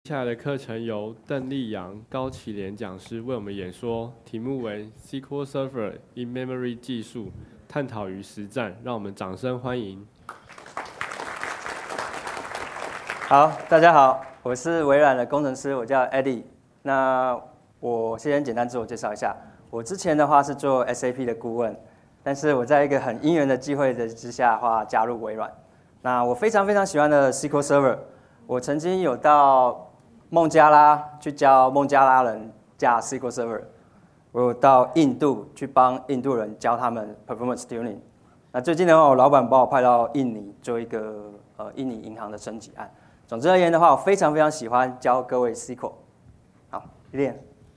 下来的课程由邓立阳、高启廉讲师为我们演说，题目为 SQL Server In-Memory 技术，探讨与实战。让我们掌声欢迎。 好，大家好，我是微软的工程师，我叫 Eddie。那我先简单自我介绍一下，我之前的话是做 SAP 的顾问，但是我在一个很因缘的机会之下的话加入微软。那我非常喜欢的 SQL Server。我曾经有到孟加拉去教孟加拉人架 SQL Server， 我有到印度去帮印度人教他们 Performance Tuning。那最近的话，我老板把我派到印尼做一个印尼银行的升级案。总之而言的话，我非常喜欢教各位 SQL。好 ，Lilian。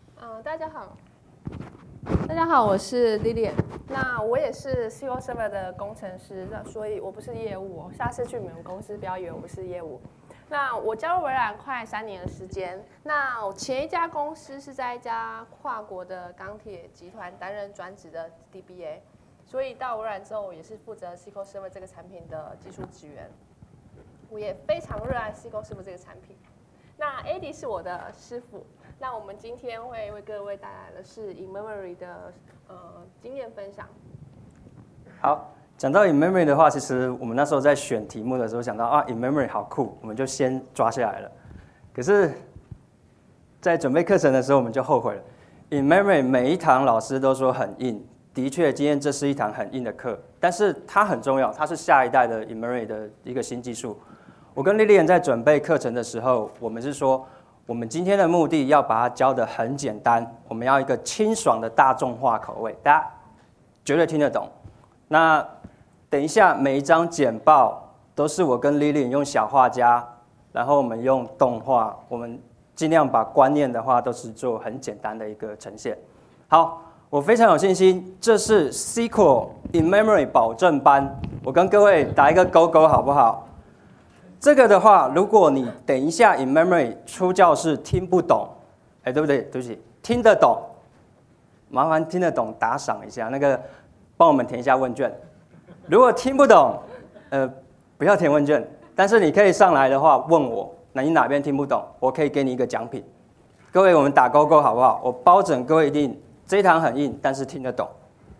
大家好，我是 Lilian。那我也是 SQL Server 的工程师，所以我不是业务。下次去你们公司不要以为我是业务。那我加入微软快3年的时间。那我前一家公司是在一家跨国的钢铁集团担任专职的 DBA， 所以到微软之后，我也是负责 SQL Server 这个产品的技术职员。我也非常热爱 SQL Server 这个产品。那 Eddie 是我的师傅。那我们今天会为各位带来的是 In-Memory 的经验分享。 好。讲到 In-Memory 的话，其实我们那时候在选题目的时候想到In-Memory 好酷，我们就先抓下来了。可是，在准备课程的时候，我们就后悔了。In-Memory 每一堂老师都说很硬，的确，今天这是一堂很硬的课，但是它很重要，它是下一代的 In-Memory 的一个新技术。我跟 Lilian 在准备课程的时候，我们是说，我们今天的目的要把它教得很简单，我们要一个清爽的大众化口味，大家绝对听得懂。那等一下，每一张简报都是我跟 Lilian 用小画家，然后我们用动画，我们尽量把观念的话都是做很简单的一个呈现。好，我非常有信心，这是 SQL In-Memory 保证班，我跟各位打一个勾勾好不好？这个的话，如果你等一下 In-Memory 出教室听不懂，对不对？对不起，听得懂，麻烦听得懂打赏一下，那个帮我们填一下问卷。如果听不懂，不要填问卷，但是你可以上来的话问我，那你哪边听不懂，我可以给你一个奖品。各位，我们打勾勾好不好？我保证各位一定这一堂很硬，但是听得懂。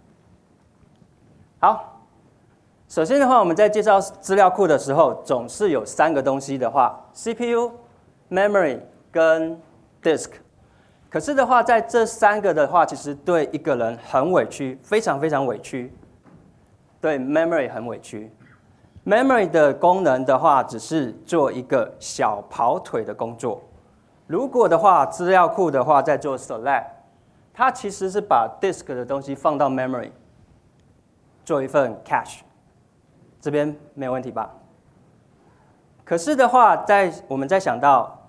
好，首先的话，我们在介绍资料库的时候，总是有3个东西的话 ，CPU、Memory 跟 Disk。可是的话，在这3个的话，其实对一个人很委屈，非常委屈。对 Memory 很委屈 ，Memory 的功能的话，只是做一个小跑腿的工作。如果的话，资料库的话在做 Select， 它其实是把 Disk 的东西放到 Memory， 做一份 Cache， 这边没有问题吧？可是的话，我们在想到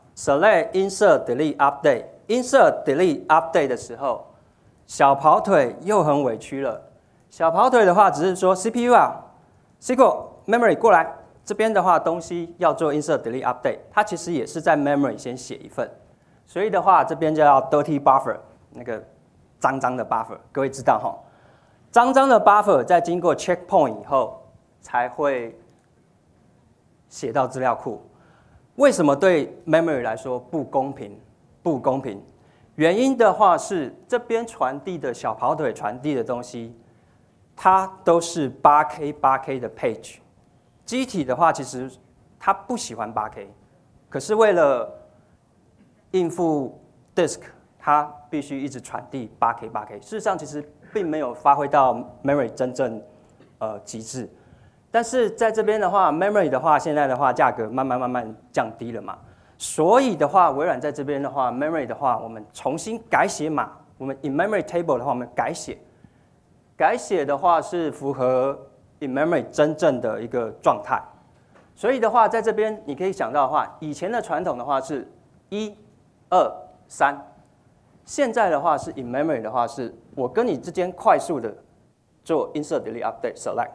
Select、Insert、Delete、Update、Insert、Delete、Update 的时候，小跑腿又很委屈了。小跑腿的话，只是说 CPU SQL Memory 过来，这边的话东西要做 Insert、Delete、Update， 它其实也是在 Memory 先写一份，所以的话这边就要 Dirty Buffer， 那个脏的 Buffer， 各位知道哈？脏的 Buffer 在经过 Checkpoint 以后才会写到资料库。为什么对 Memory 来说不公平？不公平，原因的话是这边传递的小跑腿传递的东西。它都是 8K 的 page， 机体的话其实它不喜欢 8K， 可是为了应付 disk， 它必须一直传递 8K。事实上其实并没有发挥到 memory 真正极致，但是在这边的话 ，memory 的话现在的话价格慢慢降低了嘛，所以的话微软在这边的话 memory 的话我们重新改写码，我们 in memory table 的话我们改写的话是符合 In-Memory 真正的一个状态，所以的话，在这边你可以想到的话，以前的传统的话是1、2、3，现在的话是 In-Memory 的话是我跟你之间快速的做 Insert、Delete、Update、Select，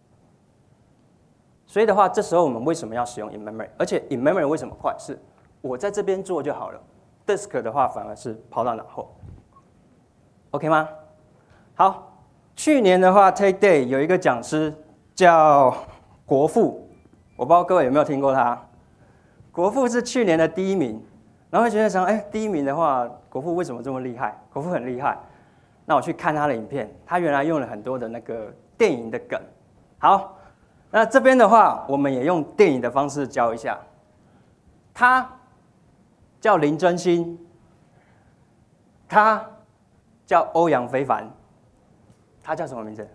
所以的话，这时候我们为什么要使用 In-Memory？ 而且 In-Memory 为什么快？是我在这边做就好了 ，Disk 的话反而是抛到脑后 ，OK 吗？好。去年的话 ，Take Day 有一个讲师叫国富，我不知道各位有没有听过他。国富是去年的第1名， 然后会觉得想，第一名的话，国父为什么这么厉害？国父很厉害。那我去看他的影片，他原来用了很多的那个电影的梗。好，那这边的话，我们也用电影的方式教一下。他叫林真心，他叫欧阳非凡，他叫什么名字？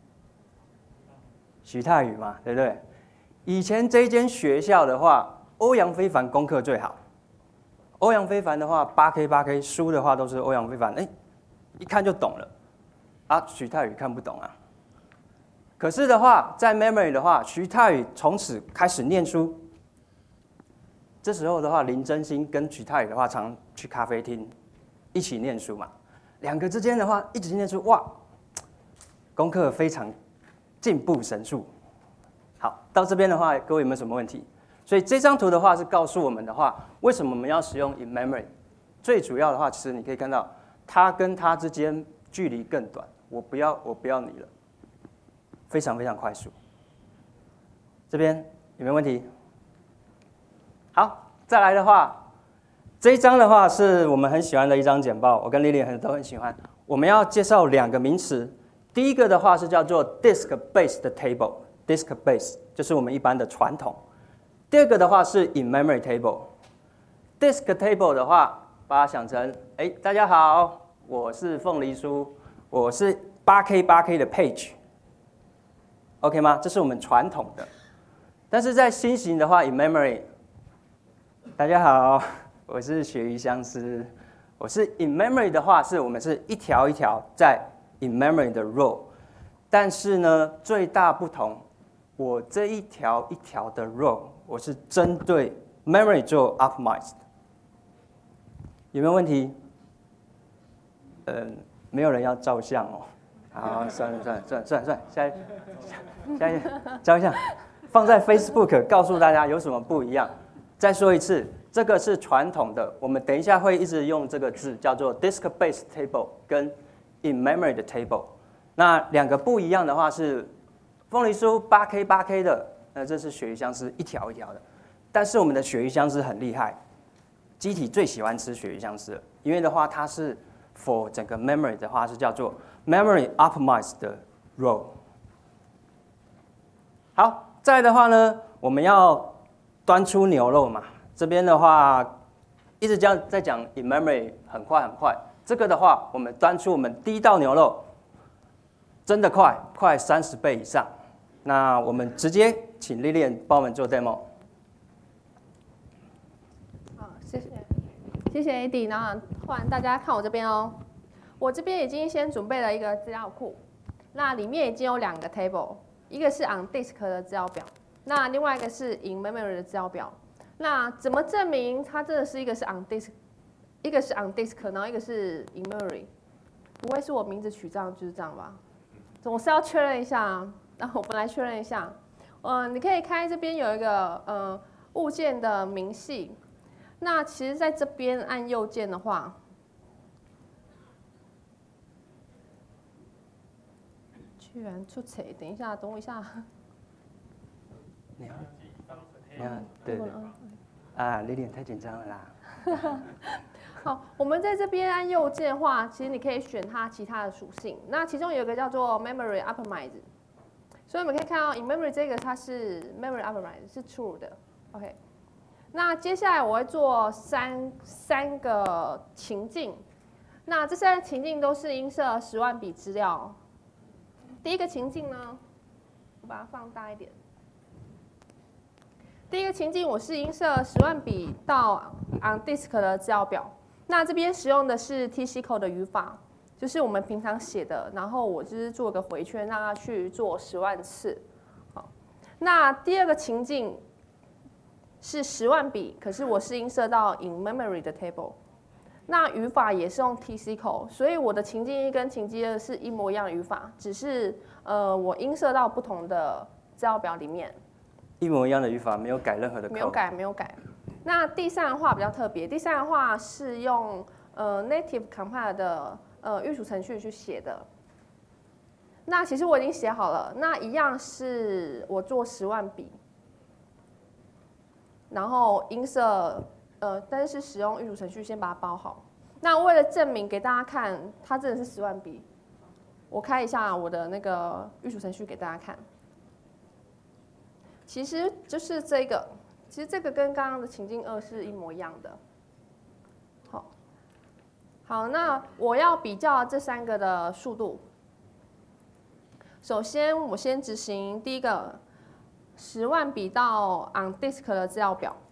许泰宇嘛，对不对？以前这间学校的话，欧阳非凡功课最好。欧阳非凡的话，8K 书的话都是欧阳非凡，一看就懂了。啊，许泰宇看不懂啊。可是的话，在 Memory 的话，许泰宇从此开始念书。这时候的话，林真心跟许泰宇的话，常去咖啡厅一起念书嘛。两个之间的话，一直念书，哇，功课非常进步神速。好，到这边的话，各位有没有什么问题？所以这张图的话是告诉我们的话，为什么我们要使用 in memory？ 最主要的话，其实你可以看到，它跟它之间距离更短。我不要你了，非常非常快速。这边有没有问题？好，再来的话，这一张的话是我们很喜欢的一张简报，我跟 Lily 都很喜欢。我们要介绍两个名词，第一个的话是叫做 disk-based table，disk base 就是我们一般的传统。第二个的话是 in memory table。disk table 的话，把它想成，大家好，我是凤梨酥，我是8K 的 page，OK 吗？这是我们传统的。但是在新型的话 ，in memory， 大家好，我是鳕鱼香丝，我是 in memory 的话，我们是一条一条在 in memory 的 row， 但是呢，最大不同，我这一条一条的 row， 我是针对 memory 做 optimized。有没有问题？没有人要照相哦。好，算了，下一照相，放在 Facebook 告诉大家有什么不一样。再说一次，这个是传统的，我们等一下会一直用这个字，叫做 disk-based table 跟 in memory 的 table。那两个不一样的话是，凤梨酥8K 的，那这是鳕鱼香丝一条一条的。但是我们的鳕鱼香丝很厉害，机体最喜欢吃鳕鱼香丝了，因为的话它是 for 整个 memory 的话是叫做 memory optimized 的 row。好，再来的话呢，我们要端出牛肉嘛。这边的话，一直在讲 in memory 很快。这个的话，我们端出我们第一道牛肉，真的快30倍以上。那我们直接请Lilian帮我们做 demo。 好，谢谢 AD， 然后换大家看我这边哦。我这边已经先准备了一个资料库，那里面已经有2个 table， 一个是 on disk 的资料表，那另外一个是 in memory 的资料表。那怎么证明它真的是一个是 on disk， 一个是 on disk， 然后一个是 in memory？ 不会是我名字取这样就是这样吧？总是要确认一下。那我们来确认一下。你可以开这边有一个物件的明细。那其实在这边按右键的话，居然出错，等一下，等我一下。 你好，对，Lilian 太紧张了啦。 好，我们在这边按右键的话，其实你可以选它其他的属性。那其中有一个叫做 Memory Optimize， 所以我们可以看到 in memory 这个它是 Memory Optimize 是 true 的。OK， 那接下来我会做三个情境。那这3个情境都是映射10万笔资料。第一个情境呢，我把它放大一点。第一个情境，我是映射10万笔到 on disk 的资料表。那这边使用的是 T-SQL 的语法，就是我们平常写的，然后我就是做个回圈，让它去做10万次。好，那第二个情境是10万笔，可是我是映射到 in memory 的 table。那语法也是用 T-SQL， 所以我的情境1跟情境2是一模一样的语法，只是我映射到不同的资料表里面。 一模一样的语法，没有改任何的 code。 没有改。那第3的话比较特别，第3的话是用native compile 的预储程序去写的。那其实我已经写好了，那一样是我做10万笔，然后映射但是使用预组程序先把它包好。那为了证明给大家看，它真的是10万笔，我开一下我的那个预组程序给大家看。其实就是这个，其实这个跟刚刚的情境2是一模一样的。好，那我要比较这3个的速度。首先，我先执行第一个10万笔到 on disk 的资料表。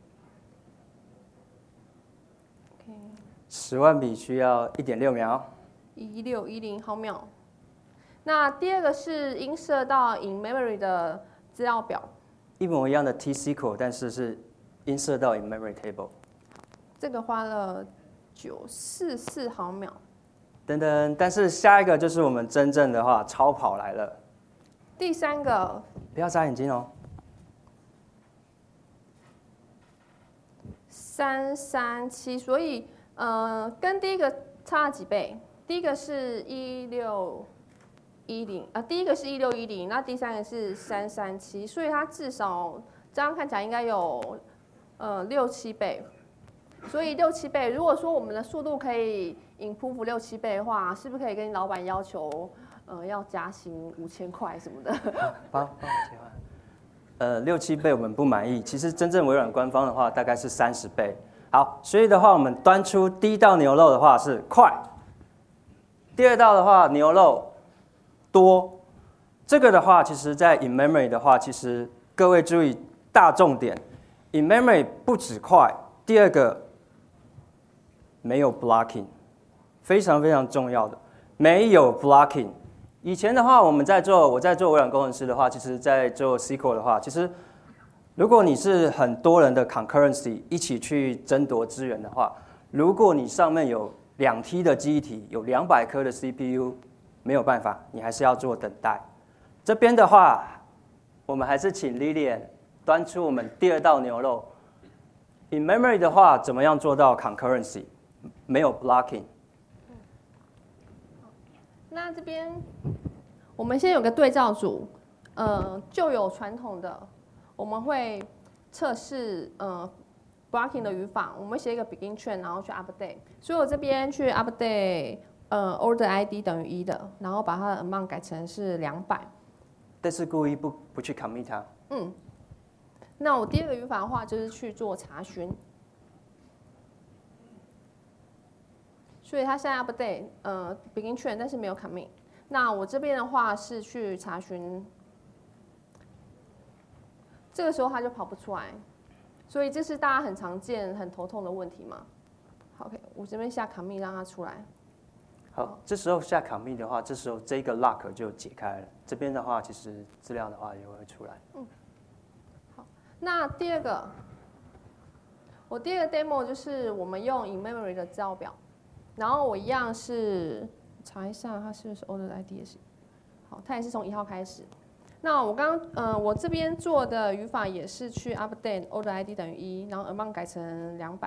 10万笔需要1.6秒 ，1610毫秒。那第二个是映射到 in memory 的资料表， 一模一样的 T-SQL， 但是是映射到 in memory table。 这个花了944毫秒。 等等，但是下一个就是我们真正的话，超跑来了。 第3个， 不要眨眼睛哦。 337，所以跟第一个差了几倍？第一个是1610，第一个是1610，那第3个是337，所以它至少这样看起来应该有6-7倍。所以6-7倍，如果说我们的速度可以 improve 6-7倍的话，是不是可以跟老板要求要加薪5000块什么的？ 帮我切换。6-7倍我们不满意，其实真正微软官方的话大概是30倍。好，所以的话我们端出第一道牛肉的话是快，第二道的话牛肉多。这个的话，其实在 in memory 的话，其实各位注意大重点 ，in memory 不止快，第二个没有 blocking， 非常非常重要的，没有 blocking。以前的话，我在做微软工程师的话，其实在做 SQL 的话，其实如果你是很多人的 concurrency 一起去争夺资源的话，如果你上面有2T 的记忆体，有200颗的 CPU， 没有办法，你还是要做等待。这边的话，我们还是请 Lilian 端出我们第2道牛肉。In memory 的话，怎么样做到 concurrency？ 没有 blocking。 那这边我们先有个对照组，就有传统的，我们会测试blocking 的语法，我们会写一个 begin train， 然后去 update。所以我这边去 update order ID 等于1的，然后把它的 amount 改成是200。 但是故意不去 commit 它。 那我第2个语法的话就是去做查询。所以它现在 update begin train， 但是没有 commit。那我这边的话是去查询，这个时候它就跑不出来，所以这是大家很常见、很头痛的问题嘛。OK， 我这边下 commit 让它出来。 好，这时候下 commit 的话，这时候这个 lock 就解开了。这边的话，其实资料的话也会出来。 好，那第2个，我第2个 demo 就是我们用 in memory 的资料表。然后我一样是查一下，它是不是 order ID 也是，好，它也是从1号开始。那我我这边做的语法也是去 update order ID 等于1，然后 amount 改成200。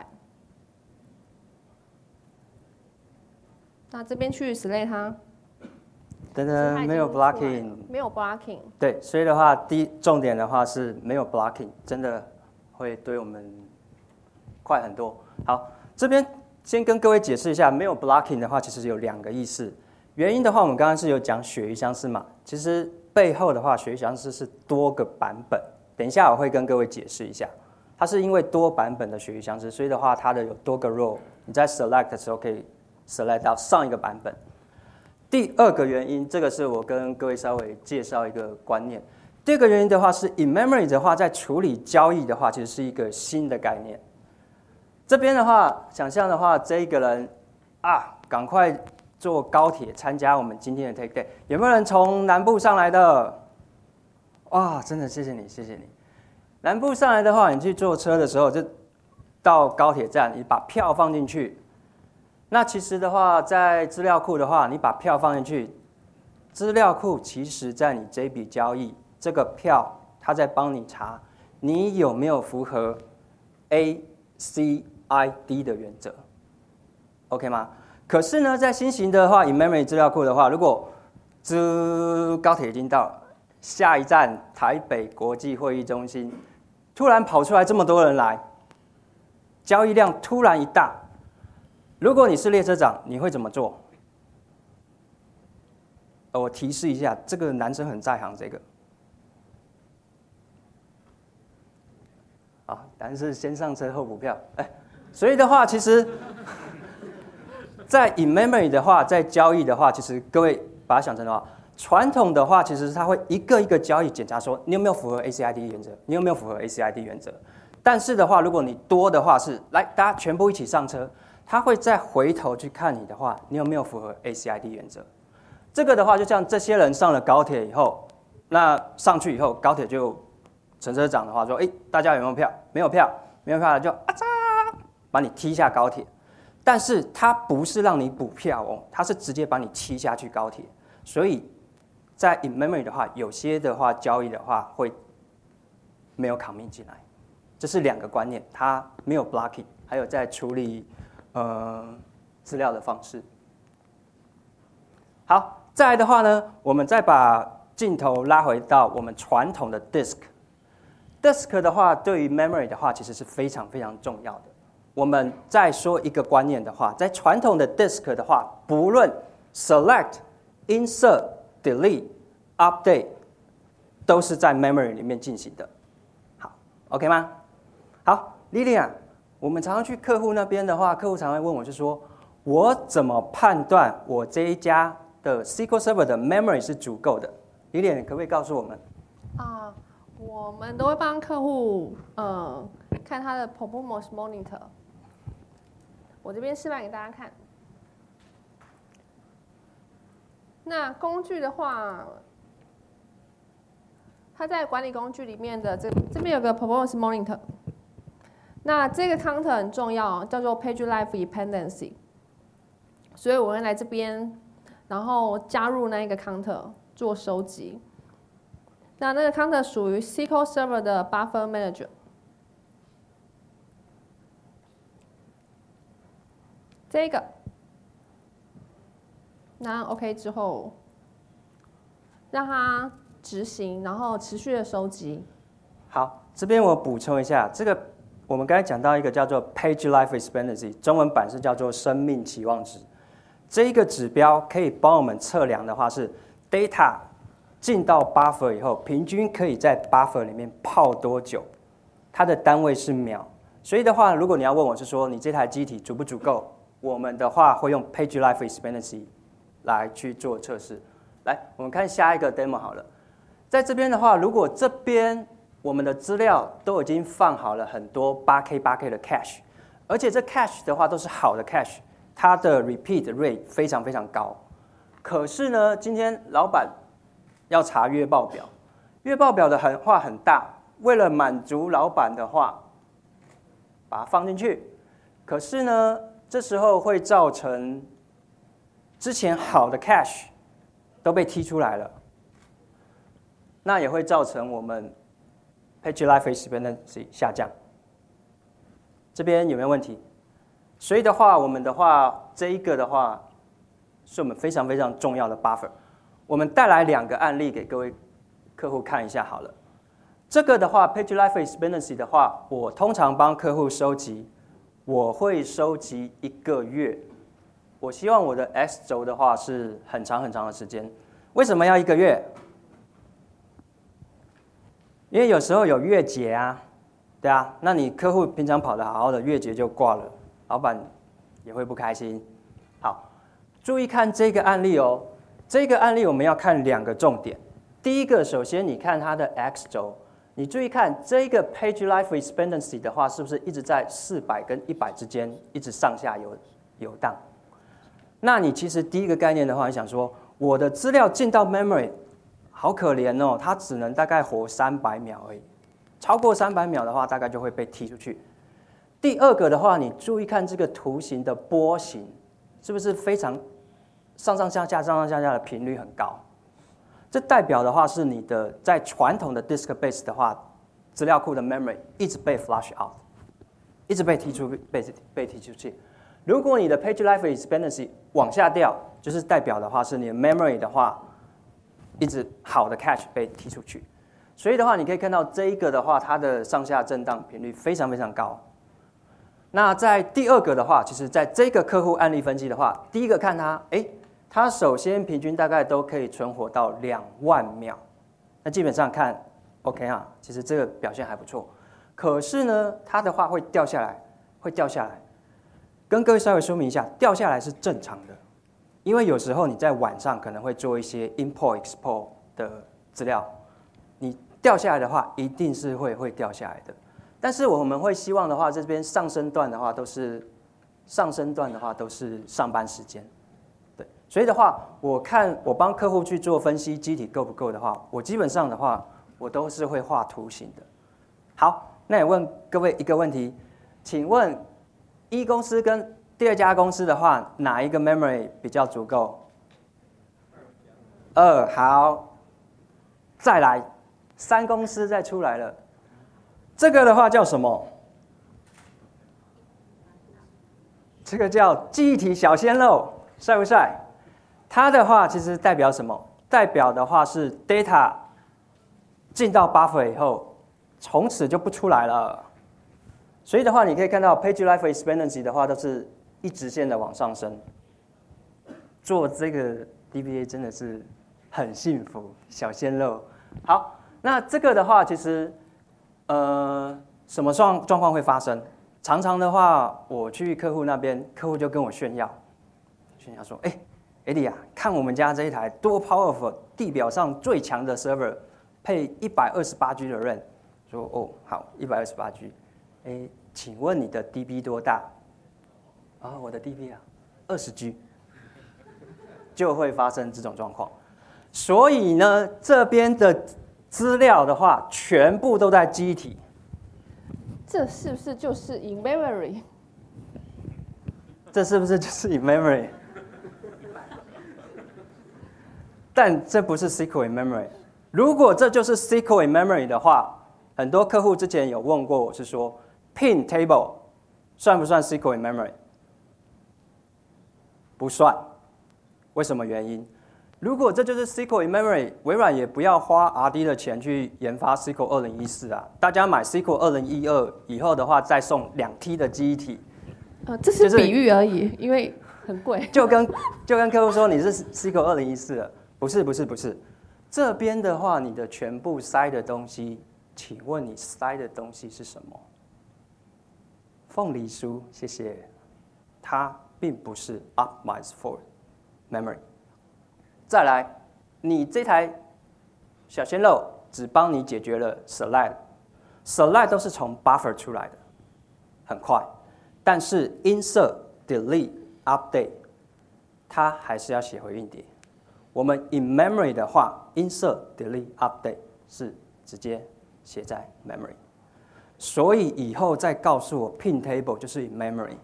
那这边去 select 它， 等等，没有 blocking， 没有 blocking。 对，所以的话，重点的话是没有 blocking， 真的会对我们快很多。好，这边。先跟各位解释一下，没有 blocking 的话，其实有2个意思。原因的话，我们刚刚是有讲鳕鱼相似嘛，其实背后的话，鳕鱼相似是多个版本。等一下我会跟各位解释一下，它是因为多版本的鳕鱼相似，所以的话，它的有多个 row， 你在 select 的时候可以 select 到上一个版本。第2个原因，这个是我跟各位稍微介绍一个观念。第2个原因的话是 in memory 的话，在处理交易的话，其实是一个新的概念。这边的话，想象的话，这一个人啊，赶快坐高铁参加我们今天的 Take Day。有没有人从南部上来的？哇，真的谢谢你，谢谢你。南部上来的话，你去坐车的时候，就到高铁站，你把票放进去。那其实的话，在资料库的话，你把票放进去，资料库其实在你这笔交易这个票，它在帮你查你有没有符合 ACID 的原则 ，OK 吗？可是呢，在新型的话 ，in memory 资料库的话，如果高铁已经到了，下一站台北国际会议中心，突然跑出来这么多人来， 交易量突然一大，如果你是列车长，你会怎么做？我提示一下，这个男生很在行这个。啊，答案是先上车后补票。所以的话，其实，在 in memory 的话，在交易的话，其实各位把它想成的话，传统的话，其实它会一个一个交易检查说你有没有符合 ACID 原则，你有没有符合 ACID 原则。但是的话，如果你多的话是来大家全部一起上车，他会再回头去看你的话，你有没有符合 ACID 原则。这个的话，就像这些人上了高铁以后，那上去以后，高铁就乘车长的话说，大家有没有票？没有票，没有票了就把你踢下高铁。但是他不是让你补票哦，他是直接把你踢下去高铁。所以在 in memory 的话，有些的话交易的话会没有 commit 进来，这是两个观念，它没有 blocking， 还有在处理资料的方式。好，再来的话呢，我们再把镜头拉回到我们传统的 disk。disk 的话，对于 memory 的话，其实是非常非常重要的。我们再说一个观念的话，在传统的 disk 的话，不论 select、insert、delete、update， 都是在 memory 里面进行的。好 ，OK 吗？好 ，Lilian， 我们常常去客户那边的话，客户常常问我，就说我怎么判断我这一家的 SQL Server 的 memory 是足够的 ？Lilian， 可不可以告诉我们？ 我们都会帮客户看他的 performance monitor。我这边示范给大家看。那工具的话，它在管理工具里面的这边有个 performance monitor。那这个 counter 很重要，叫做 page life dependency。所以我会来这边，然后加入那一个 counter 做收集。那个 counter 属于 SQL Server 的 Buffer Manager。这个，那 OK 之后，让它执行，然后持续的收集。 好，这边我补充一下，这个我们刚才讲到一个叫做 Page Life Expectancy， 中文版是叫做生命期望值。这一个指标可以帮我们测量的话是 data。进到 buffer 以后，平均可以在 buffer 里面泡多久？它的单位是秒。所以的话，如果你要问我是说你这台机体足不足够，我们的话会用 page life expectancy 来去做测试。来，我们看下一个 demo 好了。在这边的话，如果这边我们的资料都已经放好了很多 8K 的 cache， 而且这 cache 的话都是好的 cache， 它的 repeat rate 非常非常高。可是呢，今天老板要查月报表，月报表的话很大，为了满足老板的话，把它放进去。可是呢，这时候会造成之前好的 cache 都被踢出来了，那也会造成我们 page life expectancy 下降。这边有没有问题？所以的话，我们的话这一个的话，是我们非常非常重要的 buffer。我们带来2个案例给各位客户看一下好了。这个的话 ，page life expectancy 的话，我通常帮客户收集，我会收集1个月。我希望我的 X 轴的话是很长很长的时间。为什么要1个月？因为有时候有月结啊，对啊，那你客户平常跑得好好的，月结就挂了，老板也会不开心。好，注意看这个案例哦。这个案例我们要看2个重点。第一个，首先你看它的 X 轴，你注意看这个 page life expectancy 的话，是不是一直在400跟100之间一直上下游荡？那你其实第一个概念的话，你想说我的资料进到 memory， 好可怜哦，它只能大概活300秒而已，超过300秒的话，大概就会被踢出去。第二个的话，你注意看这个图形的波形，是不是非常上上下下的频率很高？这代表的话是你的在传统的 disk base 的话，资料库的 memory 一直被 flush out， 一直被踢出去。如果你的 page life expectancy 往下掉，就是代表的话是你的 memory 的话，一直好的 cache 被踢出去。所以的话，你可以看到这一个的话，它的上下震荡频率非常非常高。 那在第二个的话，其实在这个客户案例分析的话，第一个看它，它首先平均大概都可以存活到20000秒，那基本上看 OK 啊，其实这个表现还不错。可是呢，它的话会掉下来，会掉下来。跟各位稍微说明一下，掉下来是正常的，因为有时候你在晚上可能会做一些 import/export 的资料，你掉下来的话，一定是会掉下来的。但是我们会希望的话，这边上升段的话都是上班时间，对，所以的话，我帮客户去做分析，机体够不够的话，我基本上的话，我都是会画图形的。好，那也问各位一个问题，请问一公司跟第二家公司的话，哪一个 memory 比较足够？2，好，再来3公司再出来了。这个的话叫什么？这个叫记忆体小鲜肉，帅不帅？它的话其实代表什么？代表的话是 data 进到 buffer 以后，从此就不出来了。所以的话，你可以看到 page life expectancy 的话都是一直线的往上升。做这个 DBA 真的是很幸福，小鲜肉。好，那这个的话其实。什么状况会发生？常常的话，我去客户那边，客户就跟我炫耀说：“Eddie 啊，看我们家这一台多 powerful， 地表上最强的 server， 配128G 的 RAM。”说：“哦，好，128G。请问你的 DB 多大？”啊，我的 DB 啊，20G， 就会发生这种状况。所以呢，这边的资料的话，全部都在记忆体。 这是不是就是 in memory？ 这是不是就是 in memory？ 但这不是 SQL in memory。如果这就是 SQL in memory 的话，很多客户之前有问过我是说 ，pin table 算不算 SQL in memory？ 不算。为什么原因？如果这就是 SQL in memory， 微软也不要花 R&D 的钱去研发 SQL 2014啊！大家买 SQL 2012以后的话，再送2T 的记忆体。 这是比喻而已，因为很贵。 就跟客户说你是 SQL 2014了，不是。这边的话，你的全部塞的东西，请问你塞的东西是什么？凤梨酥，谢谢。它并不是 optimized for memory。再来，你这台小鲜肉只帮你解决了 select 都是从 buffer 出来的，很快。但是 insert、delete、update， 它还是要写回硬碟。我们 in memory 的话 ，insert、delete、update 是直接写在 memory。所以以后再告诉我 pin table 就是 in memory，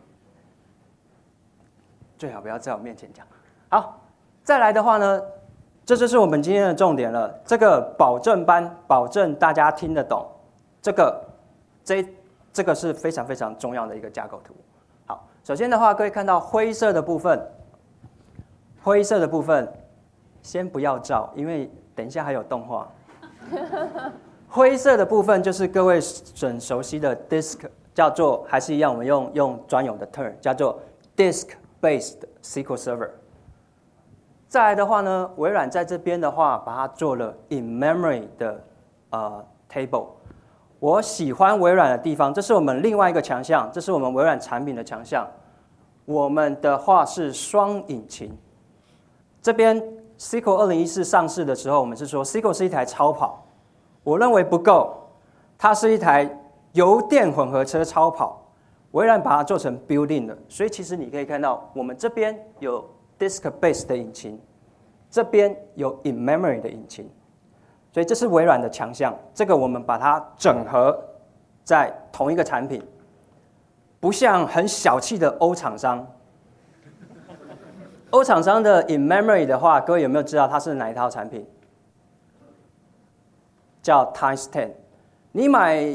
最好不要在我面前讲。好。再来的话呢，这就是我们今天的重点了。这个保证班，保证大家听得懂。这个是非常非常重要的一个架构图。好，首先的话，各位看到灰色的部分，先不要照，因为等一下还有动画。灰色的部分就是各位很熟悉的 disk， 叫做还是一样，我们用专有的 term 叫做 disk-based SQL Server。再来的话呢，微软在这边的话，把它做了 in memory 的table。我喜欢微软的地方，这是我们另外一个强项，这是我们微软产品的强项。我们的话是双引擎。这边 SQL 2014上市的时候，我们是说 SQL 是一台超跑，我认为不够，它是一台油电混合车超跑。微软把它做成 built-in 的，所以其实你可以看到，我们这边有disk-based 的引擎，这边有 in memory 的引擎，所以这是微软的强项。这个我们把它整合在同一个产品，不像很小气的欧厂商。欧厂商的 in memory 的话，各位有没有知道它是哪一套产品？叫 Times 10。你买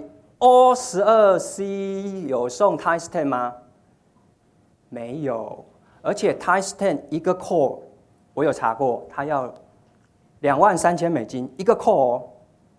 O12C 有送 Times 10吗？没有。而且 Times 10一个 core， 我有查过，它要$23,000一个 core 哦。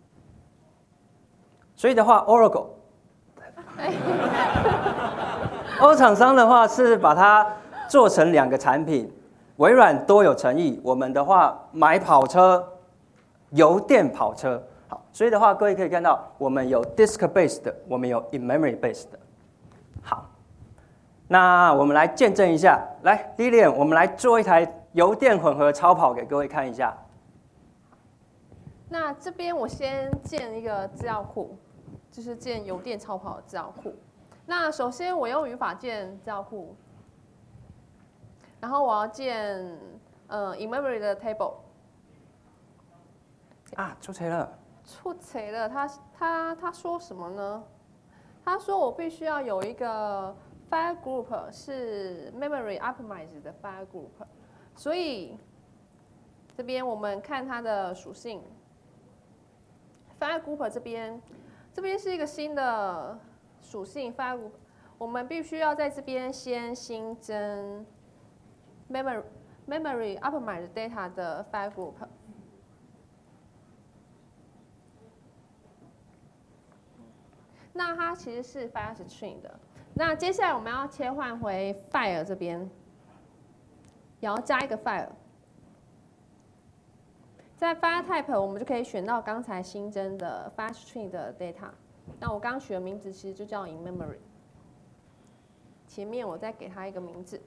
所以的话 ，Oracle， 欧厂商的话是把它做成2个产品，微软多有诚意，我们的话买跑车，油电跑车。好，所以的话，各位可以看到，我们有 disk based 的，我们有 in memory based 的。好，那我们来见证一下，来 Lilian， 我们来做一台油电混合超跑给各位看一下。 那这边我先建一个资料库，就是建油电超跑的资料库。那首先我用语法建资料库，然后我要建in memory 的 table。 啊，出错了。 出错了，他说什么呢？他说我必须要有一个 file group 是 memory optimized 的 file group， 所以这边我们看它的属性 ，file group 这边是一个新的属性 file group， 我们必须要在这边先新增 memory optimized data 的 file group。那它其实是 file string 的。那接下来我们要切换回 file 这边，也要加一个 file。在 file type 我们就可以选到刚才新增的 file string 的 data。那我刚刚取的名字其实就叫 in memory。前面我再给它一个名字。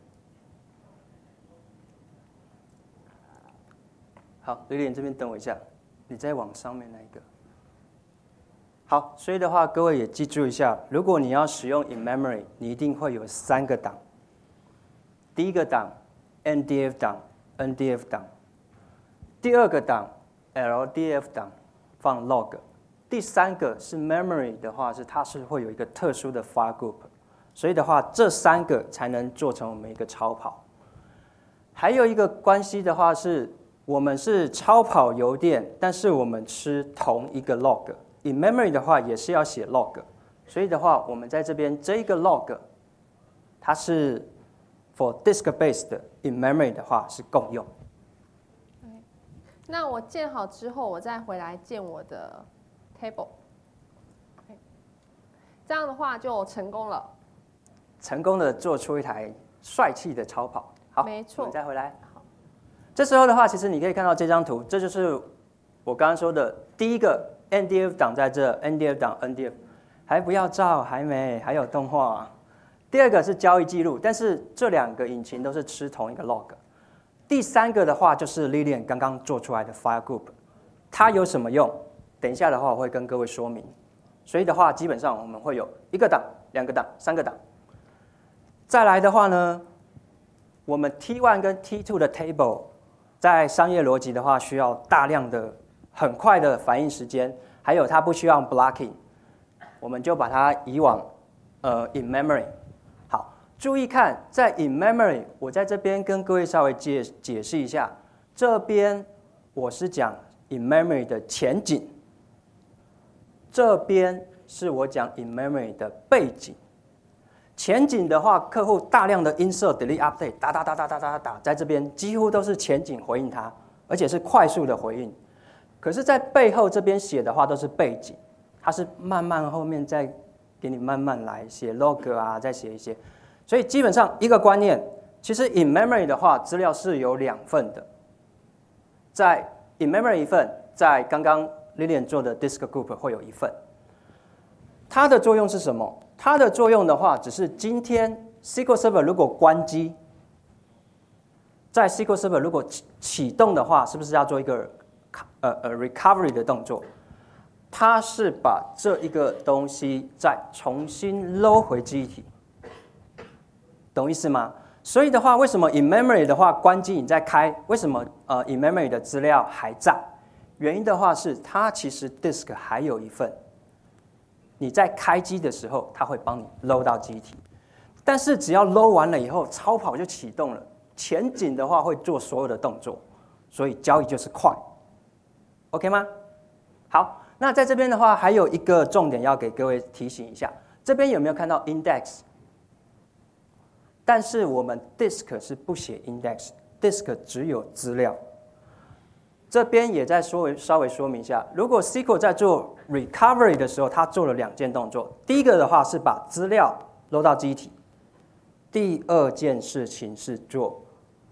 好，Lilian这边等我一下，你再往上面那一个。好，所以的话，各位也记住一下，如果你要使用 in memory， 你一定会有3个档。第一个档 NDF 档 NDF 档，第2个档 LDF 档放 log， 第3个是 memory 的话它是会有一个特殊的 file group， 所以的话这3个才能做成我们一个超跑。还有一个关系的话是，我们是超跑油电，但是我们吃同一个 log。In memory 的话也是要写 log， 所以的话，我们在这边这一个 log， 它是 for disk based in memory 的话是共用。 那我建好之后，我再回来建我的 table， 这样的话就成功了。 成功的做出一台帅气的超跑。好， 没错。 我们再回来。这时候的话，其实你可以看到这张图，这就是我刚刚说的第一个。NDF 档在这 ，NDF 档 NDF 还不要照，还没，还有动画。第2个是交易记录，但是这2个引擎都是吃同一个 log。第3个的话就是 Lilian 刚刚做出来的 file group， 它有什么用？等一下的话我会跟各位说明。所以的话，基本上我们会有1个档、2个档、3个档。再来的话呢，我们 T1 跟 T2 的 table 在商业逻辑的话需要大量的。很快的反应时间，还有它不需要 blocking， 我们就把它移往in memory。好，注意看，在 in memory， 我在这边跟各位稍微解释一下，这边我是讲 in memory 的前景，这边是我讲 in memory 的背景。前景的话，客户大量的 insert、delete、update， 打，在这边几乎都是前景回应它，而且是快速的回应。可是，在背后这边写的话都是背景，它是慢慢后面再给你慢慢来写 log 啊，再写一些。所以基本上一个观念，其实 in memory 的话，资料是有2份的，在 in memory 一份，在刚刚 Lilian 做的 disk group 会有1份。它的作用是什么？它的作用的话，只是今天 SQL Server 如果关机，在 SQL Server 如果启动的话，是不是要做一个recovery 的动作？它是把这一个东西再重新搂回记忆体，懂意思吗？所以的话，为什么 in memory 的话关机你再开，为什么in memory 的资料还在？原因的话是它其实 disk 还有1份，你在开机的时候，它会帮你 load 到记忆体，但是只要 load 完了以后，超跑就启动了，前景的话会做所有的动作，所以交易就是快。OK 吗？好，那在这边的话，还有一个重点要给各位提醒一下，这边有没有看到 index？ 但是我们 disk 是不写 index，disk 只有资料。这边也再稍微说明一下，如果 SQL 在做 recovery 的时候，它做了2件动作。第一个的话是把资料 load 到记忆体， 第二件事情是做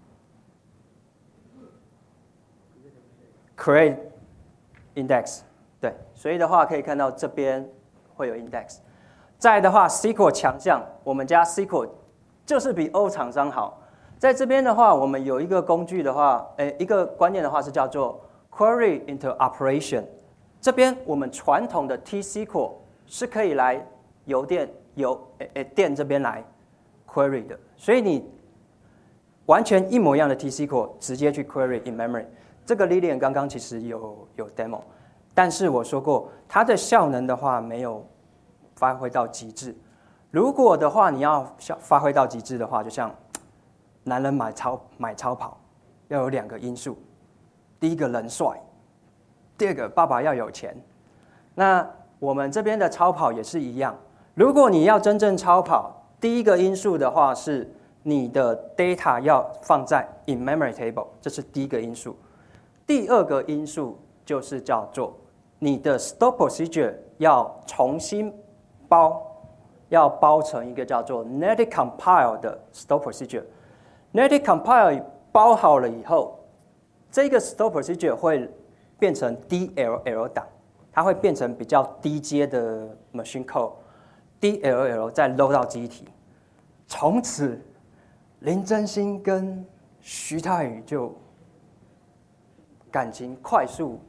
create index， 对，所以的话可以看到这边会有 index。再来的话 ，SQL 强项，我们家 SQL 就是比 O 厂商好。在这边的话，我们有一个工具的话，一个观念的话是叫做 query into operation。这边我们传统的 T-SQL 是可以来由电这边来 query 的，所以你完全一模一样的 T-SQL 直接去 query in memory。这个 Lilian 刚刚其实有 demo， 但是我说过它的效能的话没有发挥到极致。如果的话你要发挥到极致的话，就像男人买超跑，要有2个因素，第一个人帅，第二个爸爸要有钱。那我们这边的超跑也是一样，如果你要真正超跑，第一个因素的话是你的 data 要放在 in memory table， 这是第一个因素。第二个因素就是叫做你的 store procedure 要重新要包成一个叫做 netted compile 的 store procedure。netted compile 包好了以后，这个 store procedure 会变成 DLL 档，它会变成比较低阶的 machine code。DLL 再 load 到记忆体，从此林真心跟徐太宇就感情快速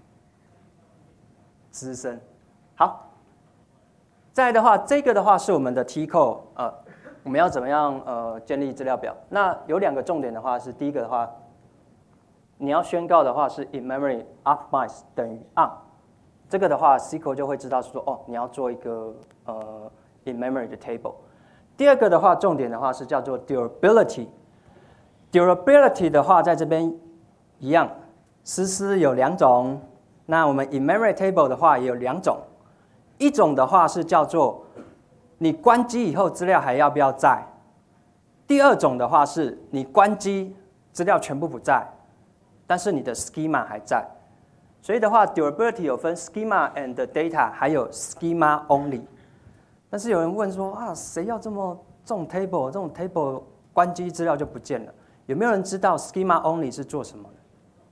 滋生。好，再来的话，这个的话是我们的 T code， 我们要怎么样建立资料表？那有2个重点的话是，第一个的话，你要宣告的话是 in memory optimize 等于 on， 这个的话 SQL 就会知道说你要做一个in memory 的 table。第二个的话，重点的话是叫做 durability。durability 的话，在这边一样，丝有2种，那我们 in memory table 的话也有2种，一种的话是叫做你关机以后资料还要不要在？第二种的话是你关机资料全部不在，但是你的 schema 还在。所以的话 durability 有分 schema and data， 还有 schema only。但是有人问说谁要这种 table， 这种 table 关机资料就不见了？有没有人知道 schema only 是做什么的？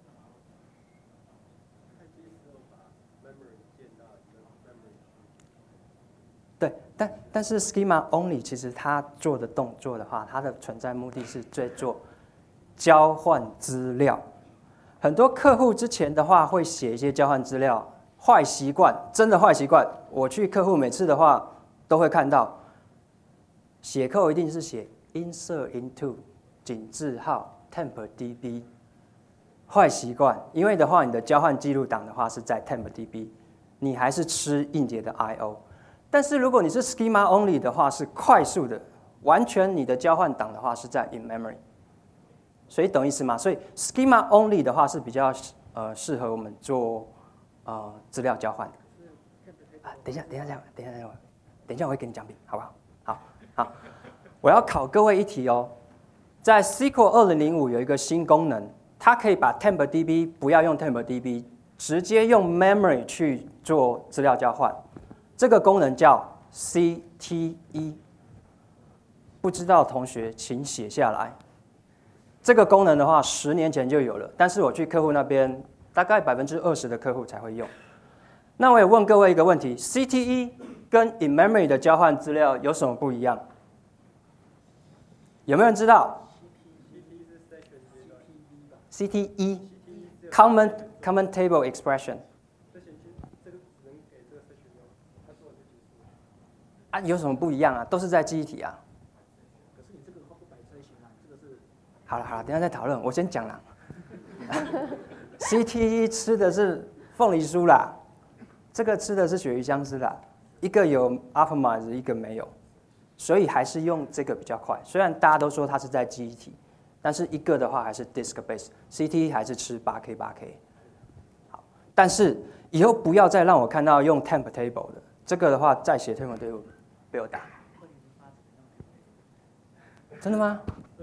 对，但是 schema only 其实它做的动作的话，它的存在目的是在做交换资料。很多客户之前的话会写一些交换资料，坏习惯，真的坏习惯。我去客户每次的话都会看到，写扣一定是写 insert into 井字号 tempdb， 坏习惯，因为的话你的交换记录档的话是在 tempdb， 你还是吃硬碟的 I/O。但是如果你是 schema only 的话，是快速的，完全你的交换档的话是在 in memory， 所以懂意思吗？所以 schema only 的话是比较适合我们做资料交换的。等一下，我会给你奖品，好不好？好，我要考各位一题哦，在 SQL 2005有一个新功能，它可以把 tempdb 不要用 tempdb， 直接用 memory 去做资料交换。这个功能叫 CTE， 不知道的同学请写下来。这个功能的话，10年前就有了，但是我去客户那边，大概20%的客户才会用。那我也问各位一个问题 ：CTE 跟 in memory 的交换资料有什么不一样？有没有人知道 ？CTE Common Table Expression。有什么不一样啊？都是在记忆体啊。可是你这个的话不摆在一起啊，这个是。好了，等一下再讨论。我先讲啦。CTE 吃的是凤梨酥啦，这个吃的是鳕鱼香丝啦。一个有 optimize， 一个没有，所以还是用这个比较快。虽然大家都说它是在记忆体，但是一个的话还是 disk base，CTE 还是吃 8K。好，但是以后不要再让我看到用 temp table 的，这个的话再写 temp table。被我打，真的吗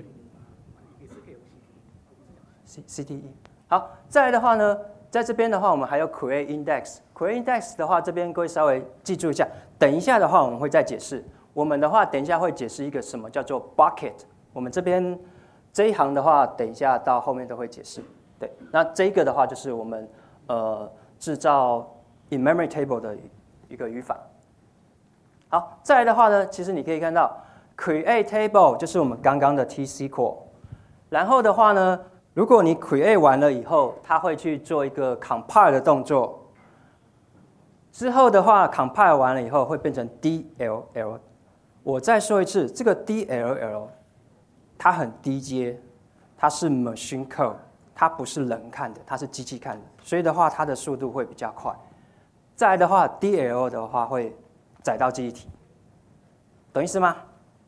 ？CTE 好，再来的话呢，在这边的话，我们还有 create index。create index 的话，这边各位稍微记住一下。等一下的话，我们会再解释。 我们的话等一下会解释一个什么叫做 bucket。我们这边这一行的话，等一下到后面都会解释。对，那这个的话就是我们制造 in-memory table 的一个语法。好，再来的话呢，其实你可以看到 create table 就是我们刚刚的 T-SQL。然后的话呢，如果你 create 完了以后，它会去做一个 compile 的动作。之后的话 compile 完了以后会变成 DLL。我再说一次，这个 DLL 它很低阶，它是 machine code， 它不是人看的，它是机器看的，所以的话它的速度会比较快。再来的话 DLL 的话会载到记忆体，懂意思吗？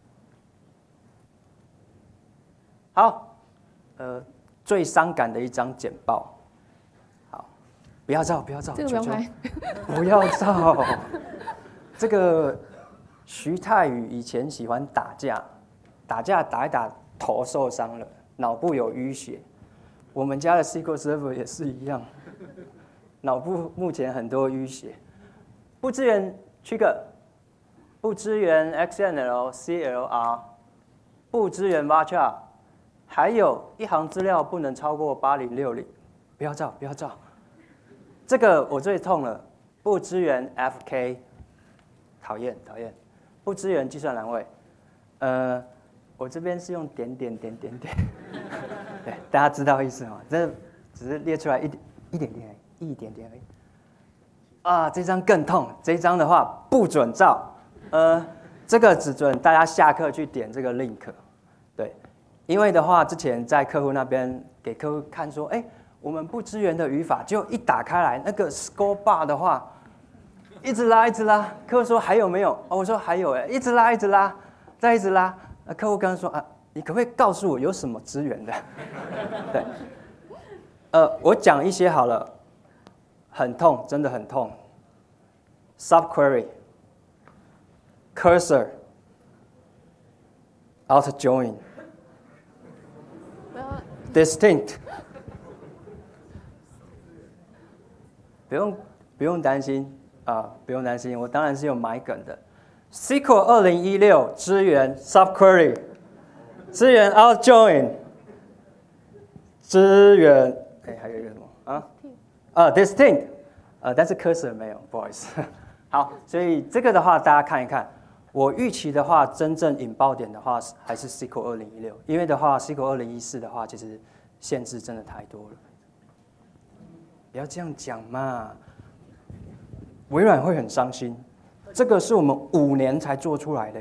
好，最伤感的一张简报。好，不要照，不要照， 这个不要拍， 不要照。这个徐太宇以前喜欢打架，打一打头受伤了，脑部有淤血。我们家的 SQL Server 也是一样，脑部目前很多淤血，不支援Trigger，不支援 XML、CLR， 不支援 Varchar， 还有一行资料不能超过8060，不要照，不要照。这个我最痛了，不支援 FK， 讨厌讨厌，不支援计算栏位。我这边是用点，对，大家知道意思吗？这只是列出来一点点而已。啊，这张更痛，这张的话不准照，这个只准大家下课去点这个 link， 对，因为的话之前在客户那边给客户看说，我们不支援的语法，就一打开来那个 score bar 的话，一直拉，客户说还有没有？我说还有一直拉，再一直拉。客户刚刚说你可不可以告诉我有什么支援的？对，我讲一些好了，很痛，真的很痛。Subquery、Cursor、Outjoin、Distinct， 不用担心不用担心，我当然是有买梗的。SQL 2016支援 Subquery， 支援 Outjoin， 支援还有一个什么Distinct， 但是 Cursor 没有，不好意思。好，所以这个的话大家看一看。我预期的话，真正引爆点的话还是 SQL 2016，因为的话 SQL 2014的话，其实限制真的太多了。不要这样讲嘛，微软会很伤心。这个是我们5年才做出来的。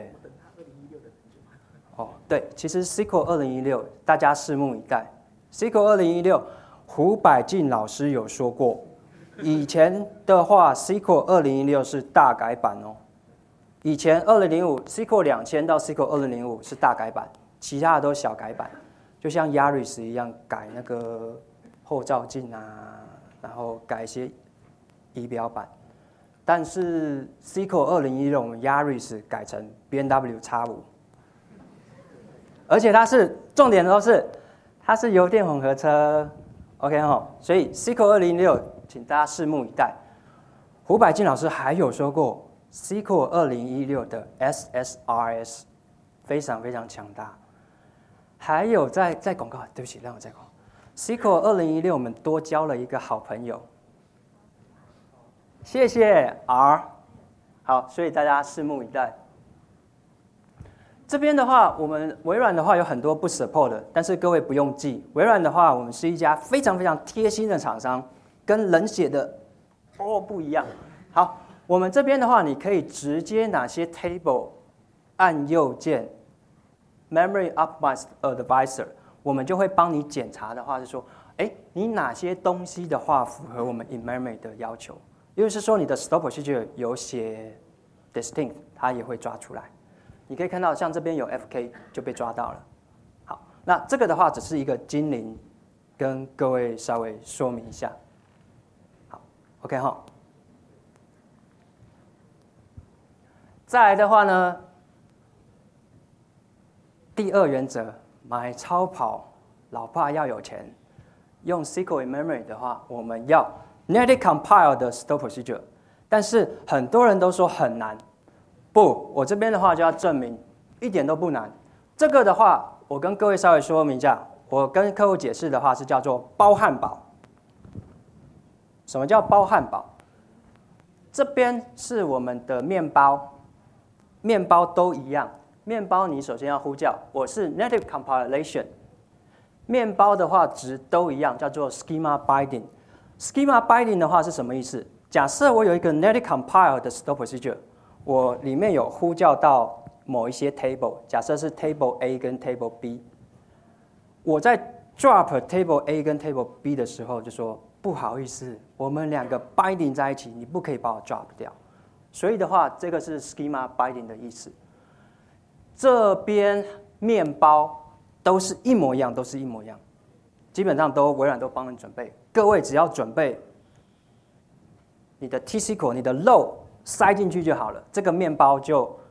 对，其实 SQL 2016大家拭目以待。SQL 2016，胡百进老师有说过，以前的话 SQL 2016是大改版哦。以前2005 SQL 2000到 SQL 2005是大改版，其他的都小改版，就像 Yaris 一样改那个后照镜然后改一些仪表板。但是 SQL 2016我们 Yaris 改成 BMW-X5， 而且重点都是它是油电混合车 ，OK 哈，所以 SQL 2016请大家拭目以待。胡百进老师还有说过 ，SQL 2016的 SSRS 非常非常强大。还有在广告，对不起，让我再广告。SQL 2016我们多交了一个好朋友。谢谢 R， 好，所以大家拭目以待。这边的话，我们微软的话有很多不 support 的，但是各位不用记，微软的话，我们是一家非常非常贴心的厂商，跟人写的不一样。好，我们这边的话，你可以直接哪些 table 按右键 Memory Optimized Advisor， 我们就会帮你检查的话是说，你哪些东西的话符合我们 in memory 的要求。也就是说，你的 store procedure 有写 distinct， 它也会抓出来。你可以看到，像这边有 FK 就被抓到了。好，那这个的话只是一个精灵，跟各位稍微说明一下。好 ，OK 哈。再来的话呢，第2原则，买超跑，老爸要有钱。用 SQL in memory 的话，我们要 Native Compile 的 store procedure， 但是很多人都说很难。 不，我这边的话就要证明，一点都不难。这个的话，我跟各位稍微说明一下，我跟客户解释的话是叫做包汉堡。什么叫包汉堡？这边是我们的面包，面包都一样。面包你首先要呼叫，我是 native compilation。面包的话值都一样，叫做 schema binding。schema binding 的话是什么意思？假设我有一个 native compile 的 store procedure， 我里面有呼叫到某一些 table， 假设是 table A 跟 table B， 我在 drop table A 跟 table B 的时候就说不好意思，我们两个 binding 在一起，你不可以把我 drop 掉。所以的话，这个是 schema binding 的意思。这边面包都是一模一样，都是一模一样，基本上微软都帮你准备。各位只要准备你的 T-SQL 你的 load 塞进去就好了，这个面包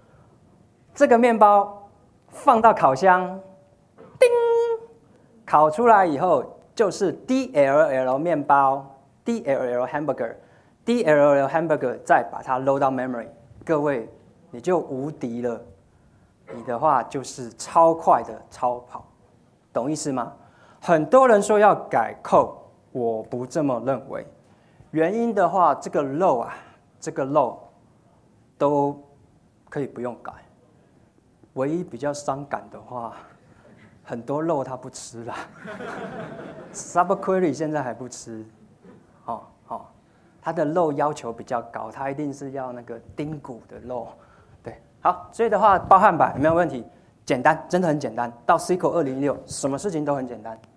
放到烤箱，叮，烤出来以后就是 DLL 面包 ，DLL hamburger，DLL hamburger 再把它 load 到 memory， 各位你就无敌了，你的话就是超快的超跑，懂意思吗？很多人说要改 code， 我不这么认为。原因的话，这个 load 都可以不用改。唯一比较伤感的话，很多肉它不吃啦。Subquery 现在还不吃，它的肉要求比较高，它一定是要那个丁骨的肉。对，好，所以的话包汉堡没有问题，简单，真的很简单。到 SQL 2016，什么事情都很简单。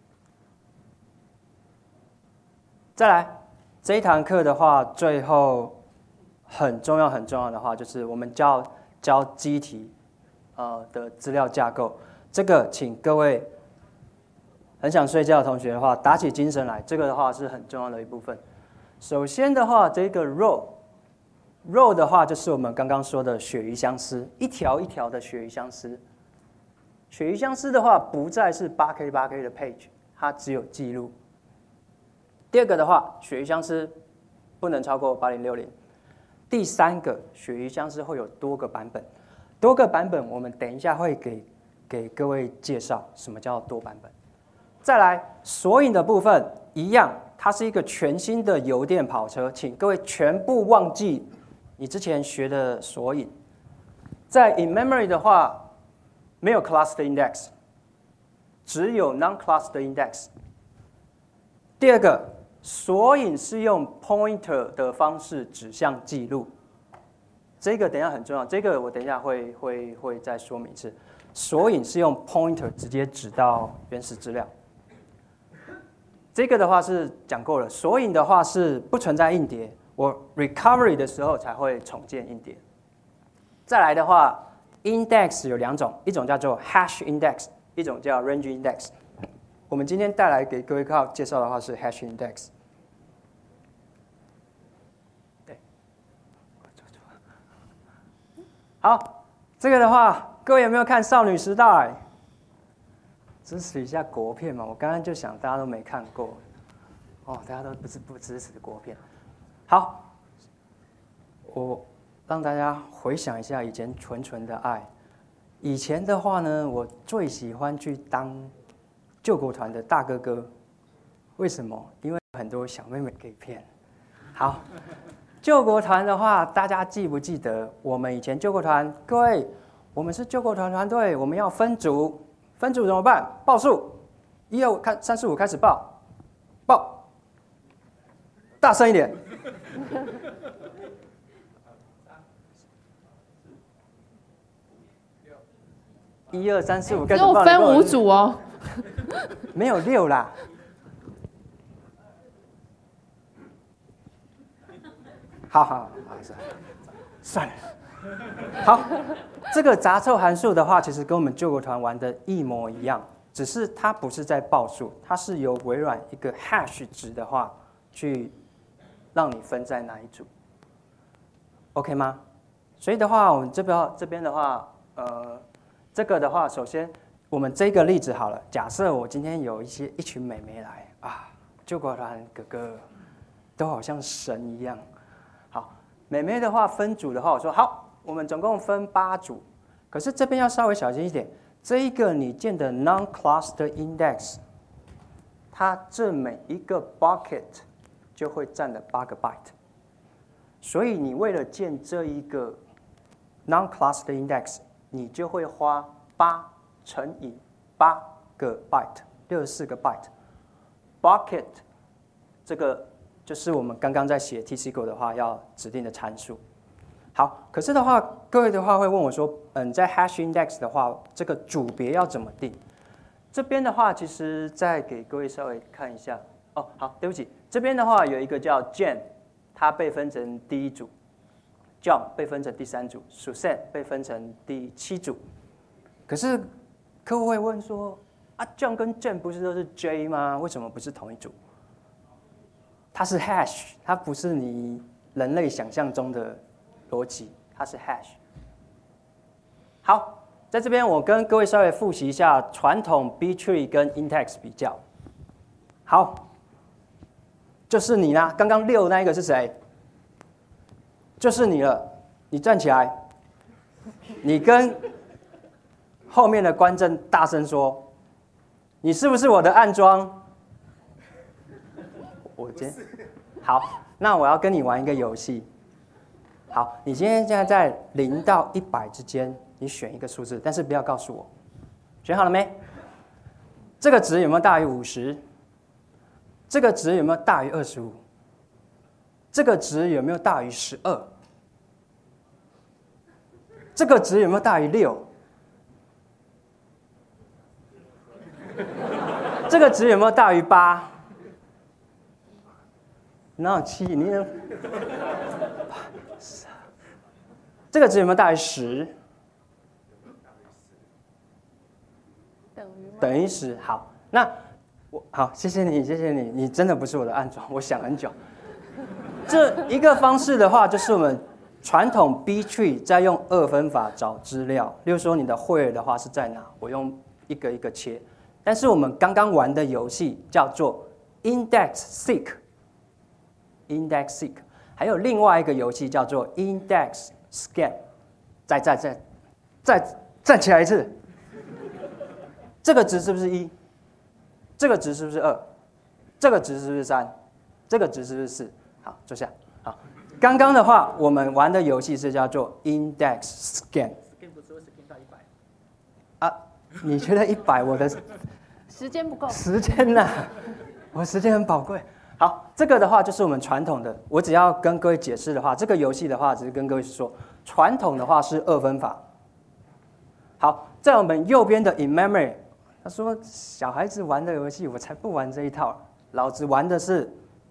再来。这一堂课的话，最后很重要的话，就是我们教机体的资料架构。这个请各位很想睡觉的同学的话，打起精神来。这个的话是很重要的一部分。首先的话，这个 row 的话，就是我们刚刚说的鳕鱼香丝，一条一条的鳕鱼香丝。鳕鱼香丝的话，不再是8K 的 page， 它只有记录。第二个的话，鳕鱼香丝不能超过8060。第三个，鳕鱼香丝会有多个版本，多个版本我们等一下会给各位介绍什么叫多版本。再来，索引的部分一样，它是一个全新的邮电跑车，请各位全部忘记你之前学的索引。在 in memory 的话，没有 class 的 index， 只有 non-class 的 index。第二个，索引是用 pointer 的方式指向记录，这个等一下很重要，这个我等一下会再说明一次。索引是用 pointer 直接指到原始资料，这个的话是讲过了。索引的话是不存在硬碟，我 recovery 的时候才会重建硬碟。再来的话 ，index 有两种，一种叫做 hash index， 一种叫 range index。我们今天带来给各位介绍的话是 hash index。对，好，这个的话，各位有没有看《少女时代》？支持一下国片嘛？我刚刚就想大家都没看过，大家都不支持国片。好，我让大家回想一下以前纯的爱。以前的话呢，我最喜欢去当救国团的大哥哥，为什么？因为很多小妹妹可以骗。好，救国团的话，大家记不记得我们以前救国团？各位，我们是救国团团队，我们要分组，分组怎么办？报数，1、2、5、3、4、5开始报，大声一点。1、2、3、4、5开始报。 只有分5组哦。 没有6啦。好，算了。好，这个杂凑函数的话，其实跟我们救国团玩的一模一样，只是它不是在报数，它是由微软一个 hash 值的话去让你分在哪一组 ，OK 吗？所以的话，我们这边的话，这个的话，首先我们这个例子好了，假设我今天有一群美眉来啊，救国团哥哥都好像神一样。好，美眉的话分组的话，我说好， 我们总共分8组，可是这边要稍微小心一点，这一个你建的 non-cluster index， 它这每一个 bucket 就会占了8个 byte， 所以你为了建这一个 non-cluster index， 你就会花8乘以8个 byte，64个 byte。bucket 这个就是我们刚刚在写 T-SQL 的话要指定的参数。好，可是的话，各位的话会问我说，在 hash index 的话，这个组别要怎么定？这边的话，其实再给各位稍微看一下。哦，好，对不起，这边的话有一个叫 Jen， 它被分成第1组 ，John 被分成第3组 ，Suzanne 被分成第7组。可是客户会问说，John 跟 Jen 不是都是 J 吗？为什么不是同一组？它是 hash， 它不是你人类想象中的逻辑，它是 hash。好，在这边我跟各位稍微复习一下传统 B tree 跟 index 比较。好，就是你啦，刚刚6那一个是谁？就是你了，你站起来，你跟后面的观众大声说，你是不是我的暗桩？我今天好，那我要跟你玩一个游戏。好，你今天现在在0到100之间，你选一个数字，但是不要告诉我。选好了没？这个值有没有大于50？这个值有没有大于25？这个值有没有大于12？这个值有没有大于6？这个值有没有大于8？哪有7？你能？这个值有没有大于10？等于10。好，那好，谢谢你，谢谢你，你真的不是我的暗桩，我想很久。这一个方式的话，就是我们传统 B tree 在用2分法找资料，例如说你的where的话是在哪，我用一个一个切。但是我们刚刚玩的游戏叫做 index seek，index seek， 还有另外一个游戏叫做 index scan。再站起来一次。这个值是不是1？这个值是不是2？这个值是不是3？这个值是不是4？好，坐下。好，刚刚的话，我们玩的游戏是叫做 index scan。scan 不是会 scan 到100？啊，你觉得100？我的时间不够。 时间呐，我时间很宝贵。好，这个的话就是我们传统的。我只要跟各位解释的话，这个游戏的话，只是跟各位说，传统的话是2分法。好，在我们右边的 in memory， 他说小孩子玩的游戏，我才不玩这一套，老子玩的是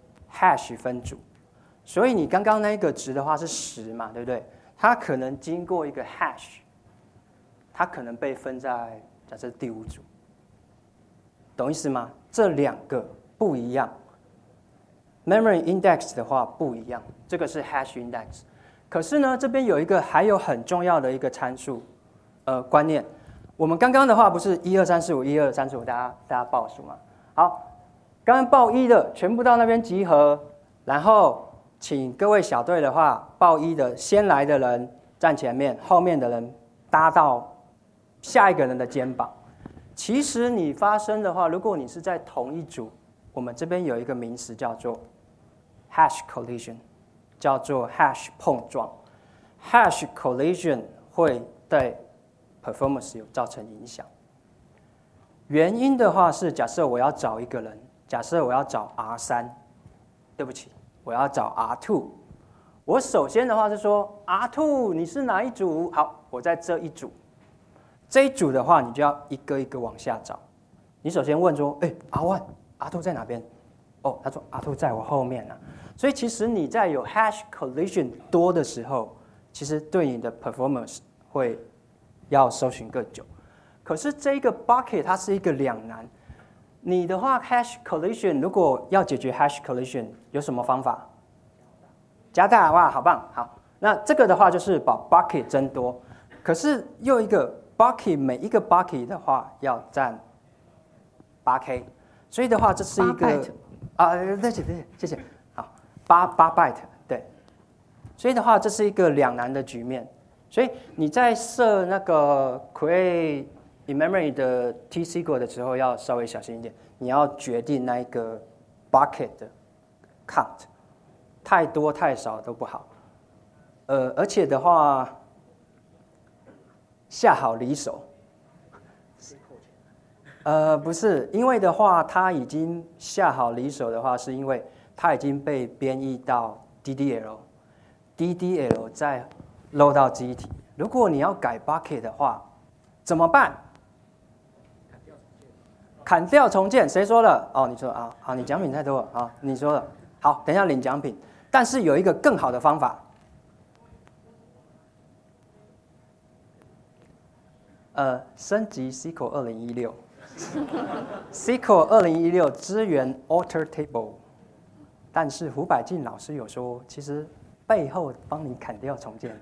hash 分组。所以你刚刚那个值的话是10嘛，对不对？它可能经过一个 hash， 它可能被分在假设第5组，懂意思吗？这2个不一样。Memory index 的话不一样，这个是 hash index。可是呢，这边有一个还有很重要的一个参数，观念。我们刚刚的话不是1 2 3 4 5 1 2 3 4 5，大家报数嘛？好，刚刚报1的全部到那边集合，然后请各位小队的话，报1的先来的人站前面，后面的人搭到下一个人的肩膀。其实你发生的话，如果你是在同一组，我们这边有一个名词叫做 hash collision， 叫做 hash 碰撞。hash collision 会对 performance 有造成影响。原因的话是，假设我要找一个人，假设我要找 R3， 对不起，我要找 R2。我首先的话是说 R2 你是哪一组？好，我在这一组。这一组的话，你就要一个一个往下找。你首先问说，R1、R2 在哪边？哦，他说 R2 在我后面啊。所以其实你在有 hash collision 多的时候，其实对你的 performance 会要搜寻更久。可是这个 bucket 它是一个两难。你的话 hash collision 如果要解决 hash collision 有什么方法？加大，哇，好棒，好。那这个的话就是把 bucket 增多。可是又一个 bucket 每一个 bucket 的话要占8K， 所以的话这是一个对，谢谢，好，8 byte， 对，所以的话这是一个两难的局面。 所以你在设那个 create in memory 的 T-SQL 的时候，要稍微小心一点。你要决定那一个 bucket 的 count， 太多太少都不好。而且的话，下好离手。不是，因为的话，它已经下好离手的话，是因为它已经被编译到 DDL 再 load 到记忆体。如果你要改 bucket 的话，怎么办？砍掉重建，谁说了？哦，你说啊，好，你奖品太多了啊，你说了。好，等一下领奖品。但是有一个更好的方法，升级 SQL 2016。SQL 2016支援 Alter Table， 但是胡百进老师有说，其实背后帮你砍掉重建。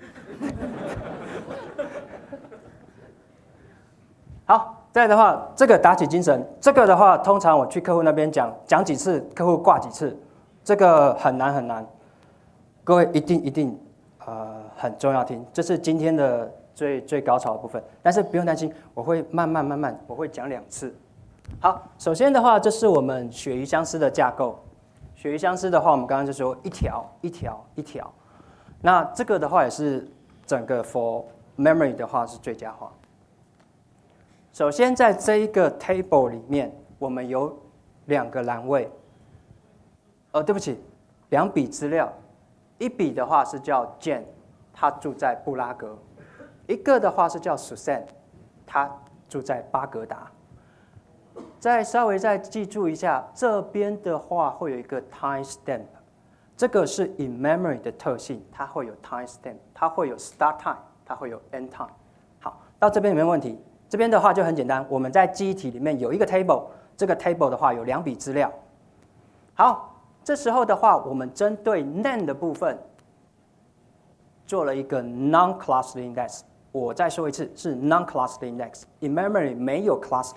好，再来的话，这个打起精神。这个的话，通常我去客户那边讲几次，客户挂几次，这个很难很难。各位一定很重要听，这是今天的最高潮的部分。但是不用担心，我会慢慢，我会讲2次。好，首先的话，这是我们鳕鱼相思的架构。鳕鱼相思的话，我们刚刚就说一条一条一条。那这个的话也是整个 for memory 的话是最佳化。首先在这一个 table 里面，我们有2个栏位。对不起，2笔资料，一笔的话是叫 Jane， 他住在布拉格；一个的话是叫 Susan， 他住在巴格达。稍微再记住一下，这边的话会有一个 timestamp， 这个是 in memory 的特性，它会有 timestamp， 它会有 start time， 它会有 end time。好，到这边有没有问题？这边的话就很简单，我们在记忆体里面有一个 table， 这个 table 的话有2笔资料。好，这时候的话，我们针对 name 的部分做了一个 non-clustered index。我再说一次，是 non-clustered index。in memory 没有 clustered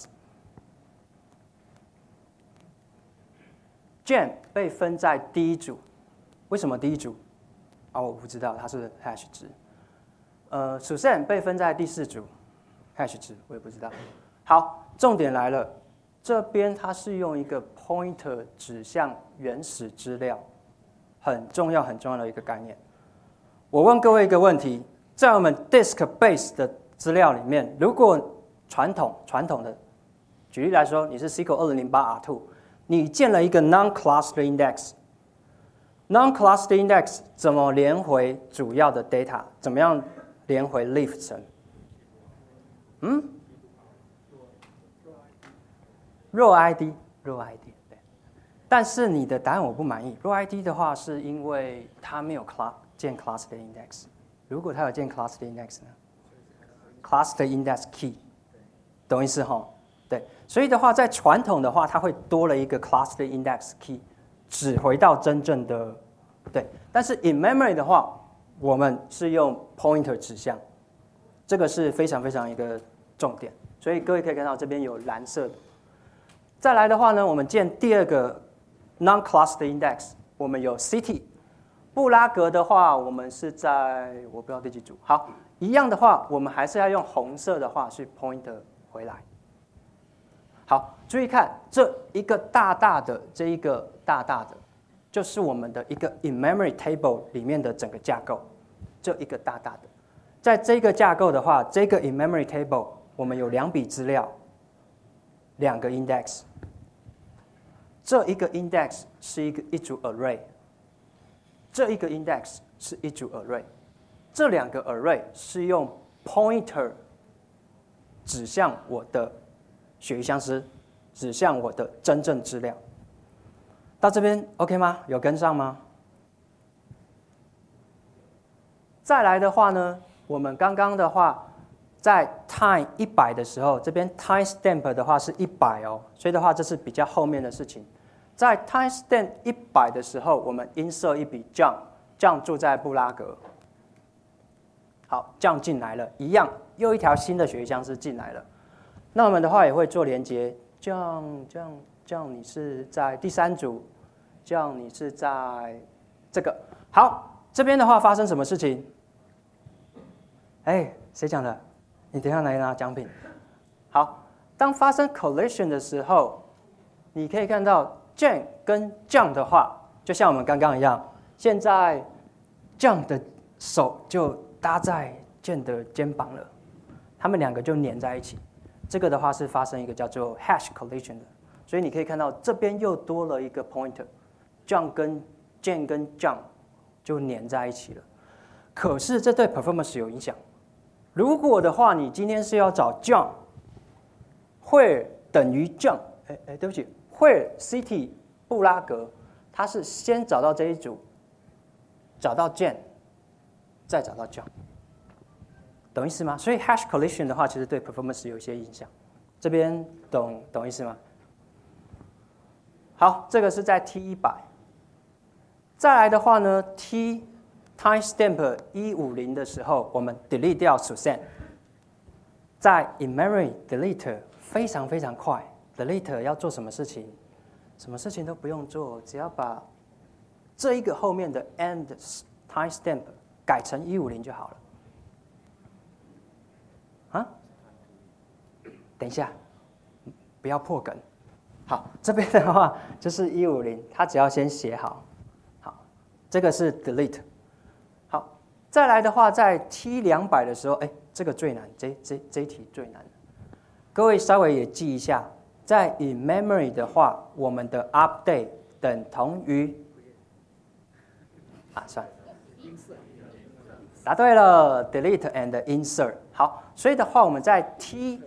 index。Jane 被分在第一组，为什么第一组？我不知道，它是 hash 值。Susan 被分在第4组 ，hash 值我也不知道。好，重点来了，这边它是用一个 pointer 指向原始资料，很重要的一个概念。我问各位一个问题，在我们 disk base 的资料里面，如果传统的，举例来说，你是 SQL 2008 R2。你建了一个 non-clustered index，non-clustered index 怎么连回主要的 data？ 怎么样连回 leaf 层？row ID， 对。但是你的答案我不满意。row ID 的话，是因为它没有建 clustered index。如果它有建 clustered index 呢 ？clustered index key， 懂意思哈？对，所以的话，在传统的话，它会多了一个 clustered index key， 只回到真正的对。但是 in memory 的话，我们是用 pointer 指向，这个是非常一个重点。所以各位可以看到这边有蓝色的。再来的话呢，我们建第2个 non-clustered index， 我们有 city。布拉格的话，我们是在我不知道第几组。好，一样的话，我们还是要用红色的话去 pointer 回来。好，注意看这一个大大的，就是我们的一个 in memory table 里面的整个架构。这一个大大的，在这个架构的话，这个 in memory table 我们有2笔资料，2个 index。这一个 index 是一组 array， 这一个 index 是一组 array， 这2个 array 是用 pointer 指向我的鳕鱼相思，指向我的真正资料。到这边 OK 吗？有跟上吗？再来的话呢，我们刚刚的话，在 time 100的时候，这边 timestamp 的话是100哦，所以的话这是比较后面的事情。在 timestamp 100的时候，我们insert一笔 John 住在布拉格。好 ，John 进来了，一样又一条新的鳕鱼相思进来了。那我们的话也会做连接，这样你是在第3组，这样你是在这个。好，这边的话发生什么事情？ 哎，谁讲的？你等一下来拿奖品。好，当发生 collision 的时候，你可以看到 Jane 跟 John 的话，就像我们刚刚一样，现在 John 的手就搭在 Jane 的肩膀了，他们两个就粘在一起。这个的话是发生一个叫做 hash collision 的，所以你可以看到这边又多了一个 pointer，John 跟 Jane 跟 John 就粘在一起了。可是这对 performance 有影响。如果的话，你今天是要找 John， 会等于 John， 对不起，会 City 布拉格，他是先找到这一组，找到 Jane， 再找到 John， 懂意思吗？所以 hash collision 的话，其实对 performance 有一些影响。这边懂意思吗？好，这个是在 T100。再来的话呢 ，T timestamp 150的时候，我们 delete 掉 Suzanne， 在 in memory delete 非常非常快 ，delete 要做什么事情？什么事情都不用做，只要把这一个后面的 end timestamp 改成150就好了。啊？等一下，不要破梗。好，这边的话就是150，它只要先写好。好，这个是 delete。好，再来的话，在 T200的时候，哎，这个最难，这一题最难。各位稍微也记一下，在 in memory 的话，我们的 update 等同于算了，答对了 ，delete and insert。好，所以的话，我们在 T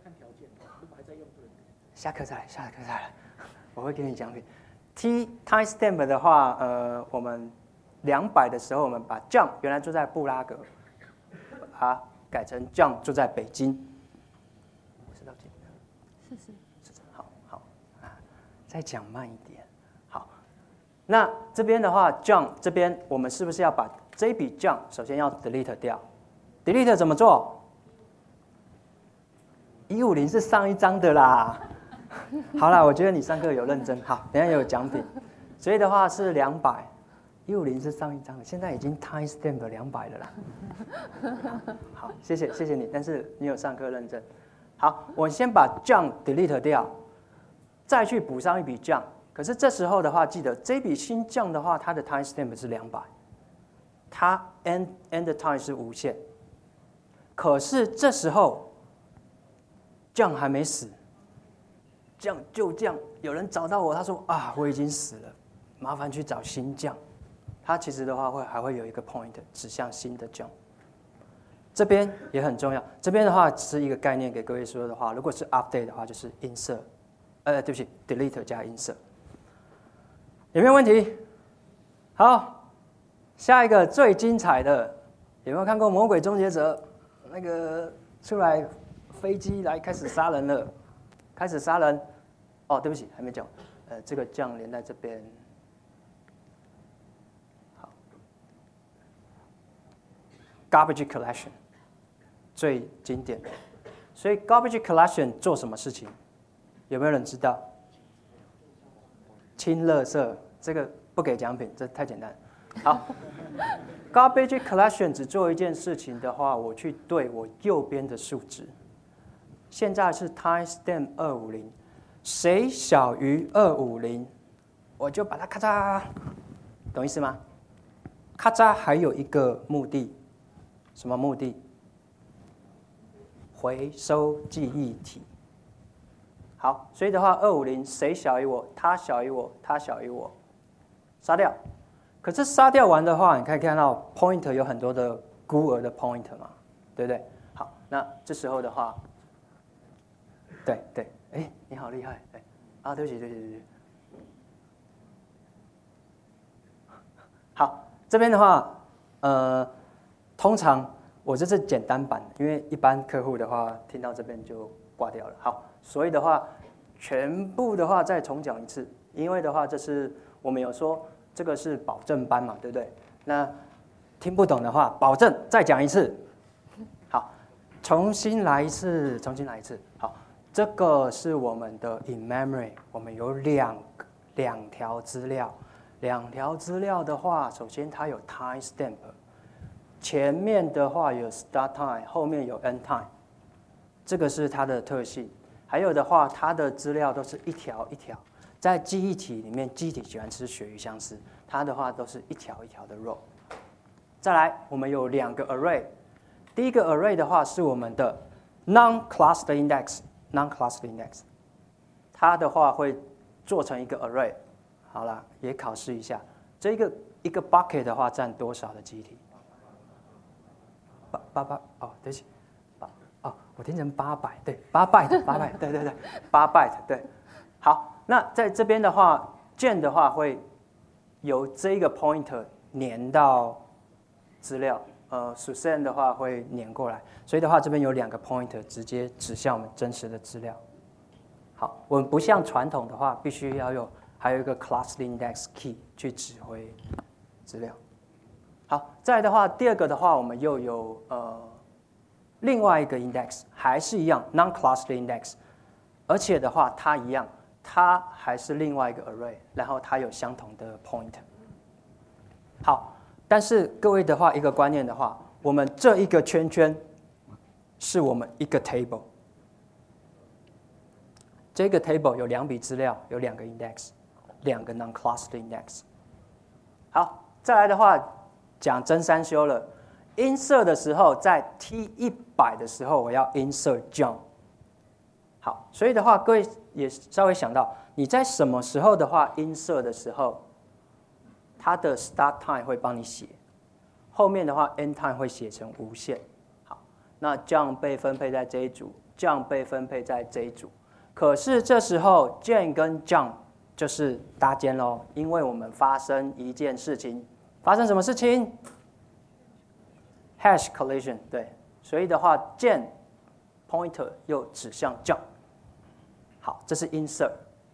下课再来，我会给你奖品。T timestamp 的话，我们200的时候，我们把 John 原来住在布拉格，把它改成 John 住在北京。是到几？是。好，再讲慢一点。好，那这边的话 ，John 这边我们是不是要把这一笔 John 首先要 delete 掉 ？delete 怎么做？150是上一章的啦。好啦，我觉得你上课有认真，好，等一下有奖品。所以的话是200，150是上一章的，现在已经 timestamp 200了啦。好，谢谢你，但是你有上课认真。好，我先把 John delete 掉，再去补上一笔 John。可是这时候的话，记得这笔新 John 的话，它的 timestamp 是200，它 end time 是无限。可是这时候 John 还没死。就这样，有人找到我，他说啊，我已经死了，麻烦去找新将。他其实的话还会有一个 point 指向新的将。这边也很重要，这边的话只是一个概念给各位说的话，如果是 update 的话，就是 insert， 对不起 ，delete 加 insert。有没有问题？好，下一个最精彩的，有没有看过《魔鬼终结者》？那个出来飞机来开始杀人了。开始杀人，哦，对不起，还没讲，这个将连在这边，好 ，garbage collection 最经典的，所以 garbage collection 做什么事情？有没有人知道？清垃圾，这个不给奖品，这太简单。好，garbage collection 只做一件事情的话，我去对我右边的数值。现在是 timestamp 250，谁小于250，我就把它咔嚓，懂意思吗？咔嚓还有一个目的，什么目的？回收记忆体。好，所以的话，250谁小于我，他小于我，他小于我，杀掉。可是杀掉完的话，你可以看到 pointer 有很多的孤儿的 pointer 嘛，对不对？好，那这时候的话。对，哎，你好厉害，哎，对不起，好，这边的话，通常我这是简单版，因为一般客户的话听到这边就挂掉了。好，所以的话，全部的话再重讲一次，因为的话这是我们有说这个是保证班嘛，对不对？那听不懂的话，保证再讲一次。好，重新来一次，好。这个是我们的 in memory， 我们有两条资料。2条资料的话，首先它有 timestamp， 前面的话有 start time， 后面有 end time， 这个是它的特性。还有的话，它的资料都是一条一条，在记忆体里面，记忆体喜欢吃鳕鱼香丝，它的话都是一条一条的 row。再来，我们有2个 array， 第一个 array 的话是我们的 non-cluster index， 它的话会做成一个 array。好了，也考试一下，这一个 bucket 的话占多少的记忆体？8哦，对不起，我听成800，对，8 byte，对，8 byte，对。好，那在这边的话 ，gen 的话会由这一个 pointer 粘到资料，Susan 的话会粘过来，所以的话这边有2个 pointer 直接指向我们真实的资料。好，我们不像传统的话，必须要还有一个 class index key 去指挥资料。好，再来的话，第2个的话，我们又有另外一个 index， 还是一样 non-cluster index， 而且的话，它一样，它还是另外一个 array， 然后它有相同的 pointer。好，但是各位的话，一个观念的话，我们这一个圈圈是我们一个 table， 这个 table 有2笔资料，有2个 index。2个 non-cluster index。好，再来的话讲真三修了。insert 的时候，在 T100 的时候，我要 insert jump。好，所以的话，各位也稍微想到，你在什么时候的话 insert 的时候，它的 start time 会帮你写，后面的话 end time 会写成无限。好，那 jump 被分配在这一组 ，jump 被分配在这一组。可是这时候 gen 跟 jump 就是搭肩咯，因为我们发生一件事情，发生什么事情 ？hash collision， 对，所以的话 ，gen pointer 又指向 jump。好，这是 insert。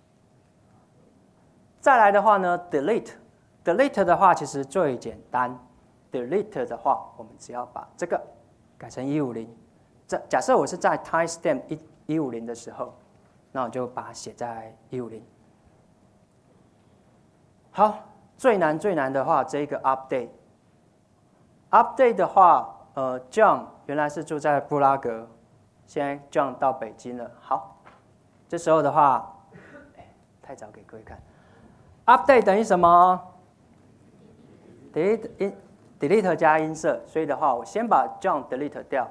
再来的话呢 ，delete 的话其实最简单 ，delete 的话，我们只要把这个改成150。假设我是在 timestamp 150的时候，那我就把它写在150。好，最难的话，这个 update 的话，John 原来是住在布拉格，现在 John 到北京了。好，这时候的话，太早给各位看 ，update 等于什么 ？delete 加 insert， 所以的话，我先把 John delete 掉。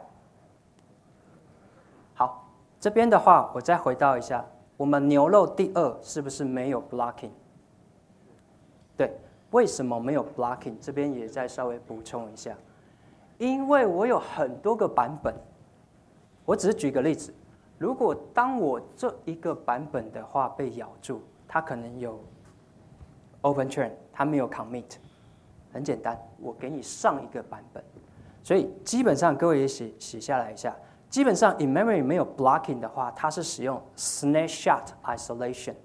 好，这边的话，我再回到一下，我们牛肉第2是不是没有 blocking？对，为什么没有 blocking？ 这边也再稍微补充一下，因为我有很多个版本。我只是举个例子，如果当我这一个版本的话被咬住，它可能有 open chain， 它没有 commit。很简单，我给你上一个版本。所以基本上各位也写下来一下，基本上 in memory 没有 blocking 的话，它是使用 snapshot isolation。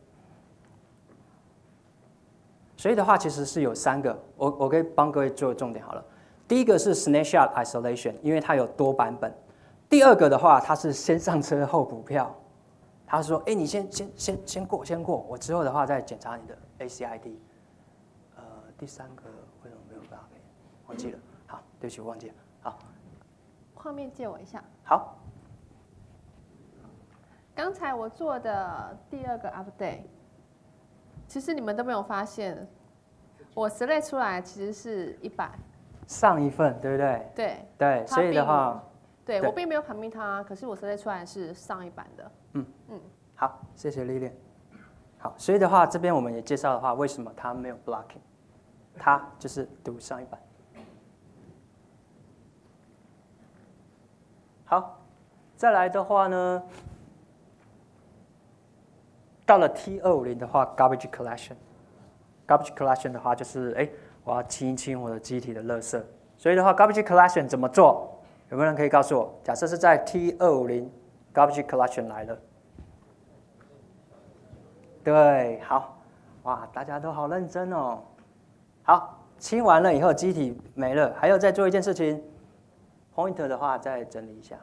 所以的话，其实是有3个，我可以帮各位做重点好了。第一个是 snapshot isolation， 因为它有多版本。第2个的话，它是先上车后补票。他说：“你先过，我之后的话再检查你的 ACID。”第3个为什么没有办法？忘记了。好，对不起，我忘记了。好， 画面借我一下。 好。 刚才我做的第2个 update。其实你们都没有发现，我 select 出来其实是100， 上一份对不对？ 对， 所以的话， 对我并没有 commit 它，可是我 select 出来是上一版的。 好，谢谢Lilian。好，所以的话，这边我们也介绍的话，为什么它没有 blocking， 它就是读上一版。好，再来的话呢？到了 T250的话 ，garbage collection 的话就是我要清一清我的机体的垃圾。所以的话 ，garbage collection 怎么做？有没有人可以告诉我？假设是在 T250 garbage collection 来了，对，好，哇，大家都好认真哦。好，清完了以后，机体没了，还要再做一件事情 ，pointer 的话再整理一下。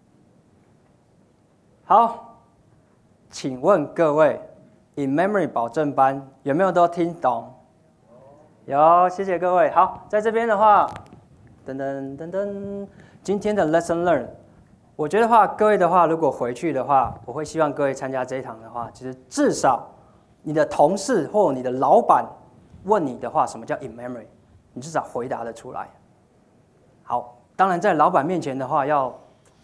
好。请问各位 ，in memory 保证班有没有都听懂？有，谢谢各位。好，在这边的话， 噔噔噔噔，今天的 lesson learn， 我觉得话，各位的话，如果回去的话，我会希望各位参加这一堂的话，其实至少你的同事或你的老板问你的话，什么叫 in memory， 你至少回答得出来。好，当然在老板面前的话，要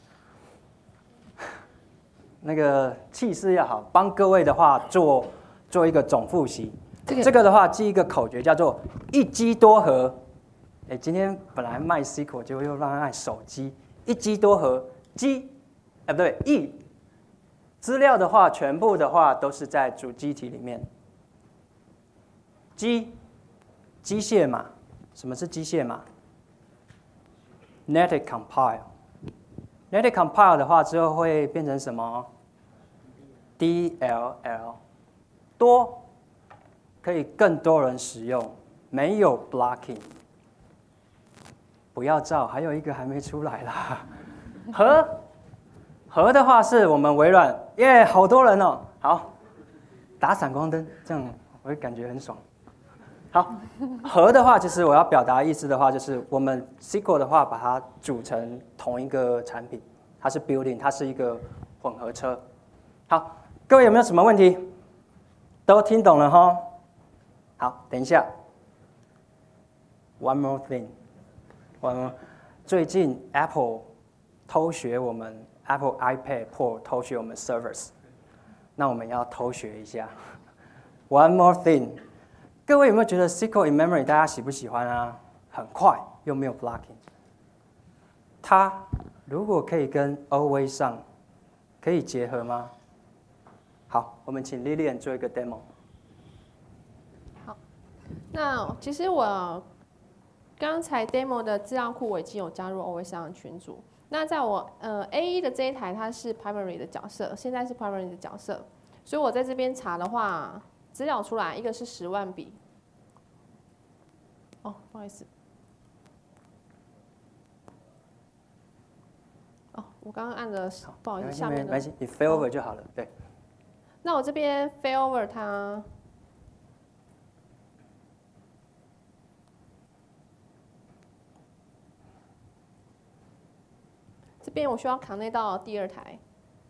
那个气势要好，帮各位的话做一个总复习。这个的话，记一个口诀，叫做一机多核。今天本来卖 SQL， 结果又让他卖手机，一机多核，机，不对，一资料的话，全部的话都是在主机体里面。机械码，什么是机械码 ？Native compile。Native compile 的话之后会变成什么 ？DLL， 多，可以更多人使用，没有 blocking。不要照，还有一个还没出来啦。核的话是我们微软，耶，好多人哦。好，打闪光灯，这样我会感觉很爽。好，核的话，其实我要表达的意思的话，就是我们 SQL 的话，把它组成同一个产品，它是 building， 它是一个混合车。好，各位有没有什么问题？都听懂了哈？好，等一下 ，one more thing。最近 Apple 偷学我们 Apple iPad Pro 偷学我们 Servers， 那我们要偷学一下。One more thing， 各位有没有觉得 SQL in memory 大家喜不喜欢啊？很快又没有 blocking， 它如果可以跟 Always 上可以结合吗？好，我们请 Lilian 做一个 demo。 好，那其实我刚才 demo 的资料库我已经有加入 Always On 群组。那在我A1 的这一台，它是 primary 的角色，现在是 primary 的角色，所以我在这边查的话，资料出来一个是10万笔。哦，不好意思。哦，我刚刚按的不好意思，下面的。 没关系，你 failover 就好了，对。 那我这边 failover 它。这边我需要 connect 到第2台。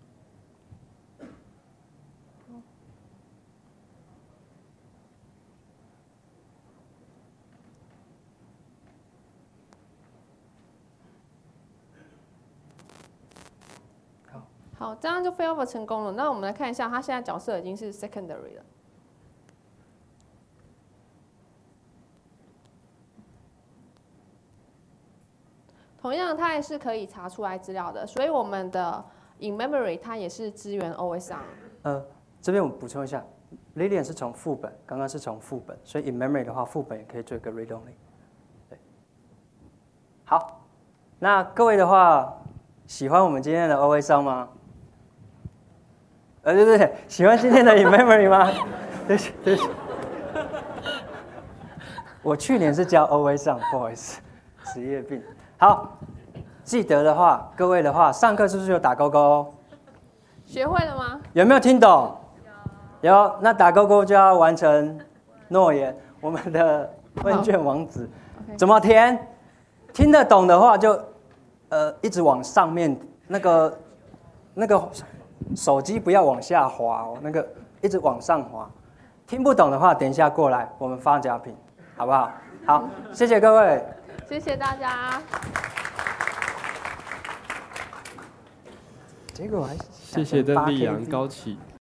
好，这样就 failover 成功了。那我们来看一下，它现在角色已经是 secondary 了。同样，它也是可以查出来资料的，所以我们的 in memory 它也是支援 Always On。 这边我补充一下 ，Lilian 是从副本，刚刚是从副本，所以 in memory 的话，副本也可以做一个 read only。对，好，那各位的话，喜欢我们今天的 Always On 吗？对，喜欢今天的 in memory 吗？对不起，我去年是教 Always On， 不好意思，职业病。好，记得的话，各位的话，上课是不是有打勾勾？ 学会了吗？ 有没有听懂？有，那打勾勾就要完成诺言。我们的问卷网址怎么填？听得懂的话就一直往上面，那个手机不要往下滑哦，那个一直往上滑。听不懂的话，等一下过来，我们发奖品，好不好？好，谢谢各位。 谢谢大家。 结果还谢谢邓丽阳、高启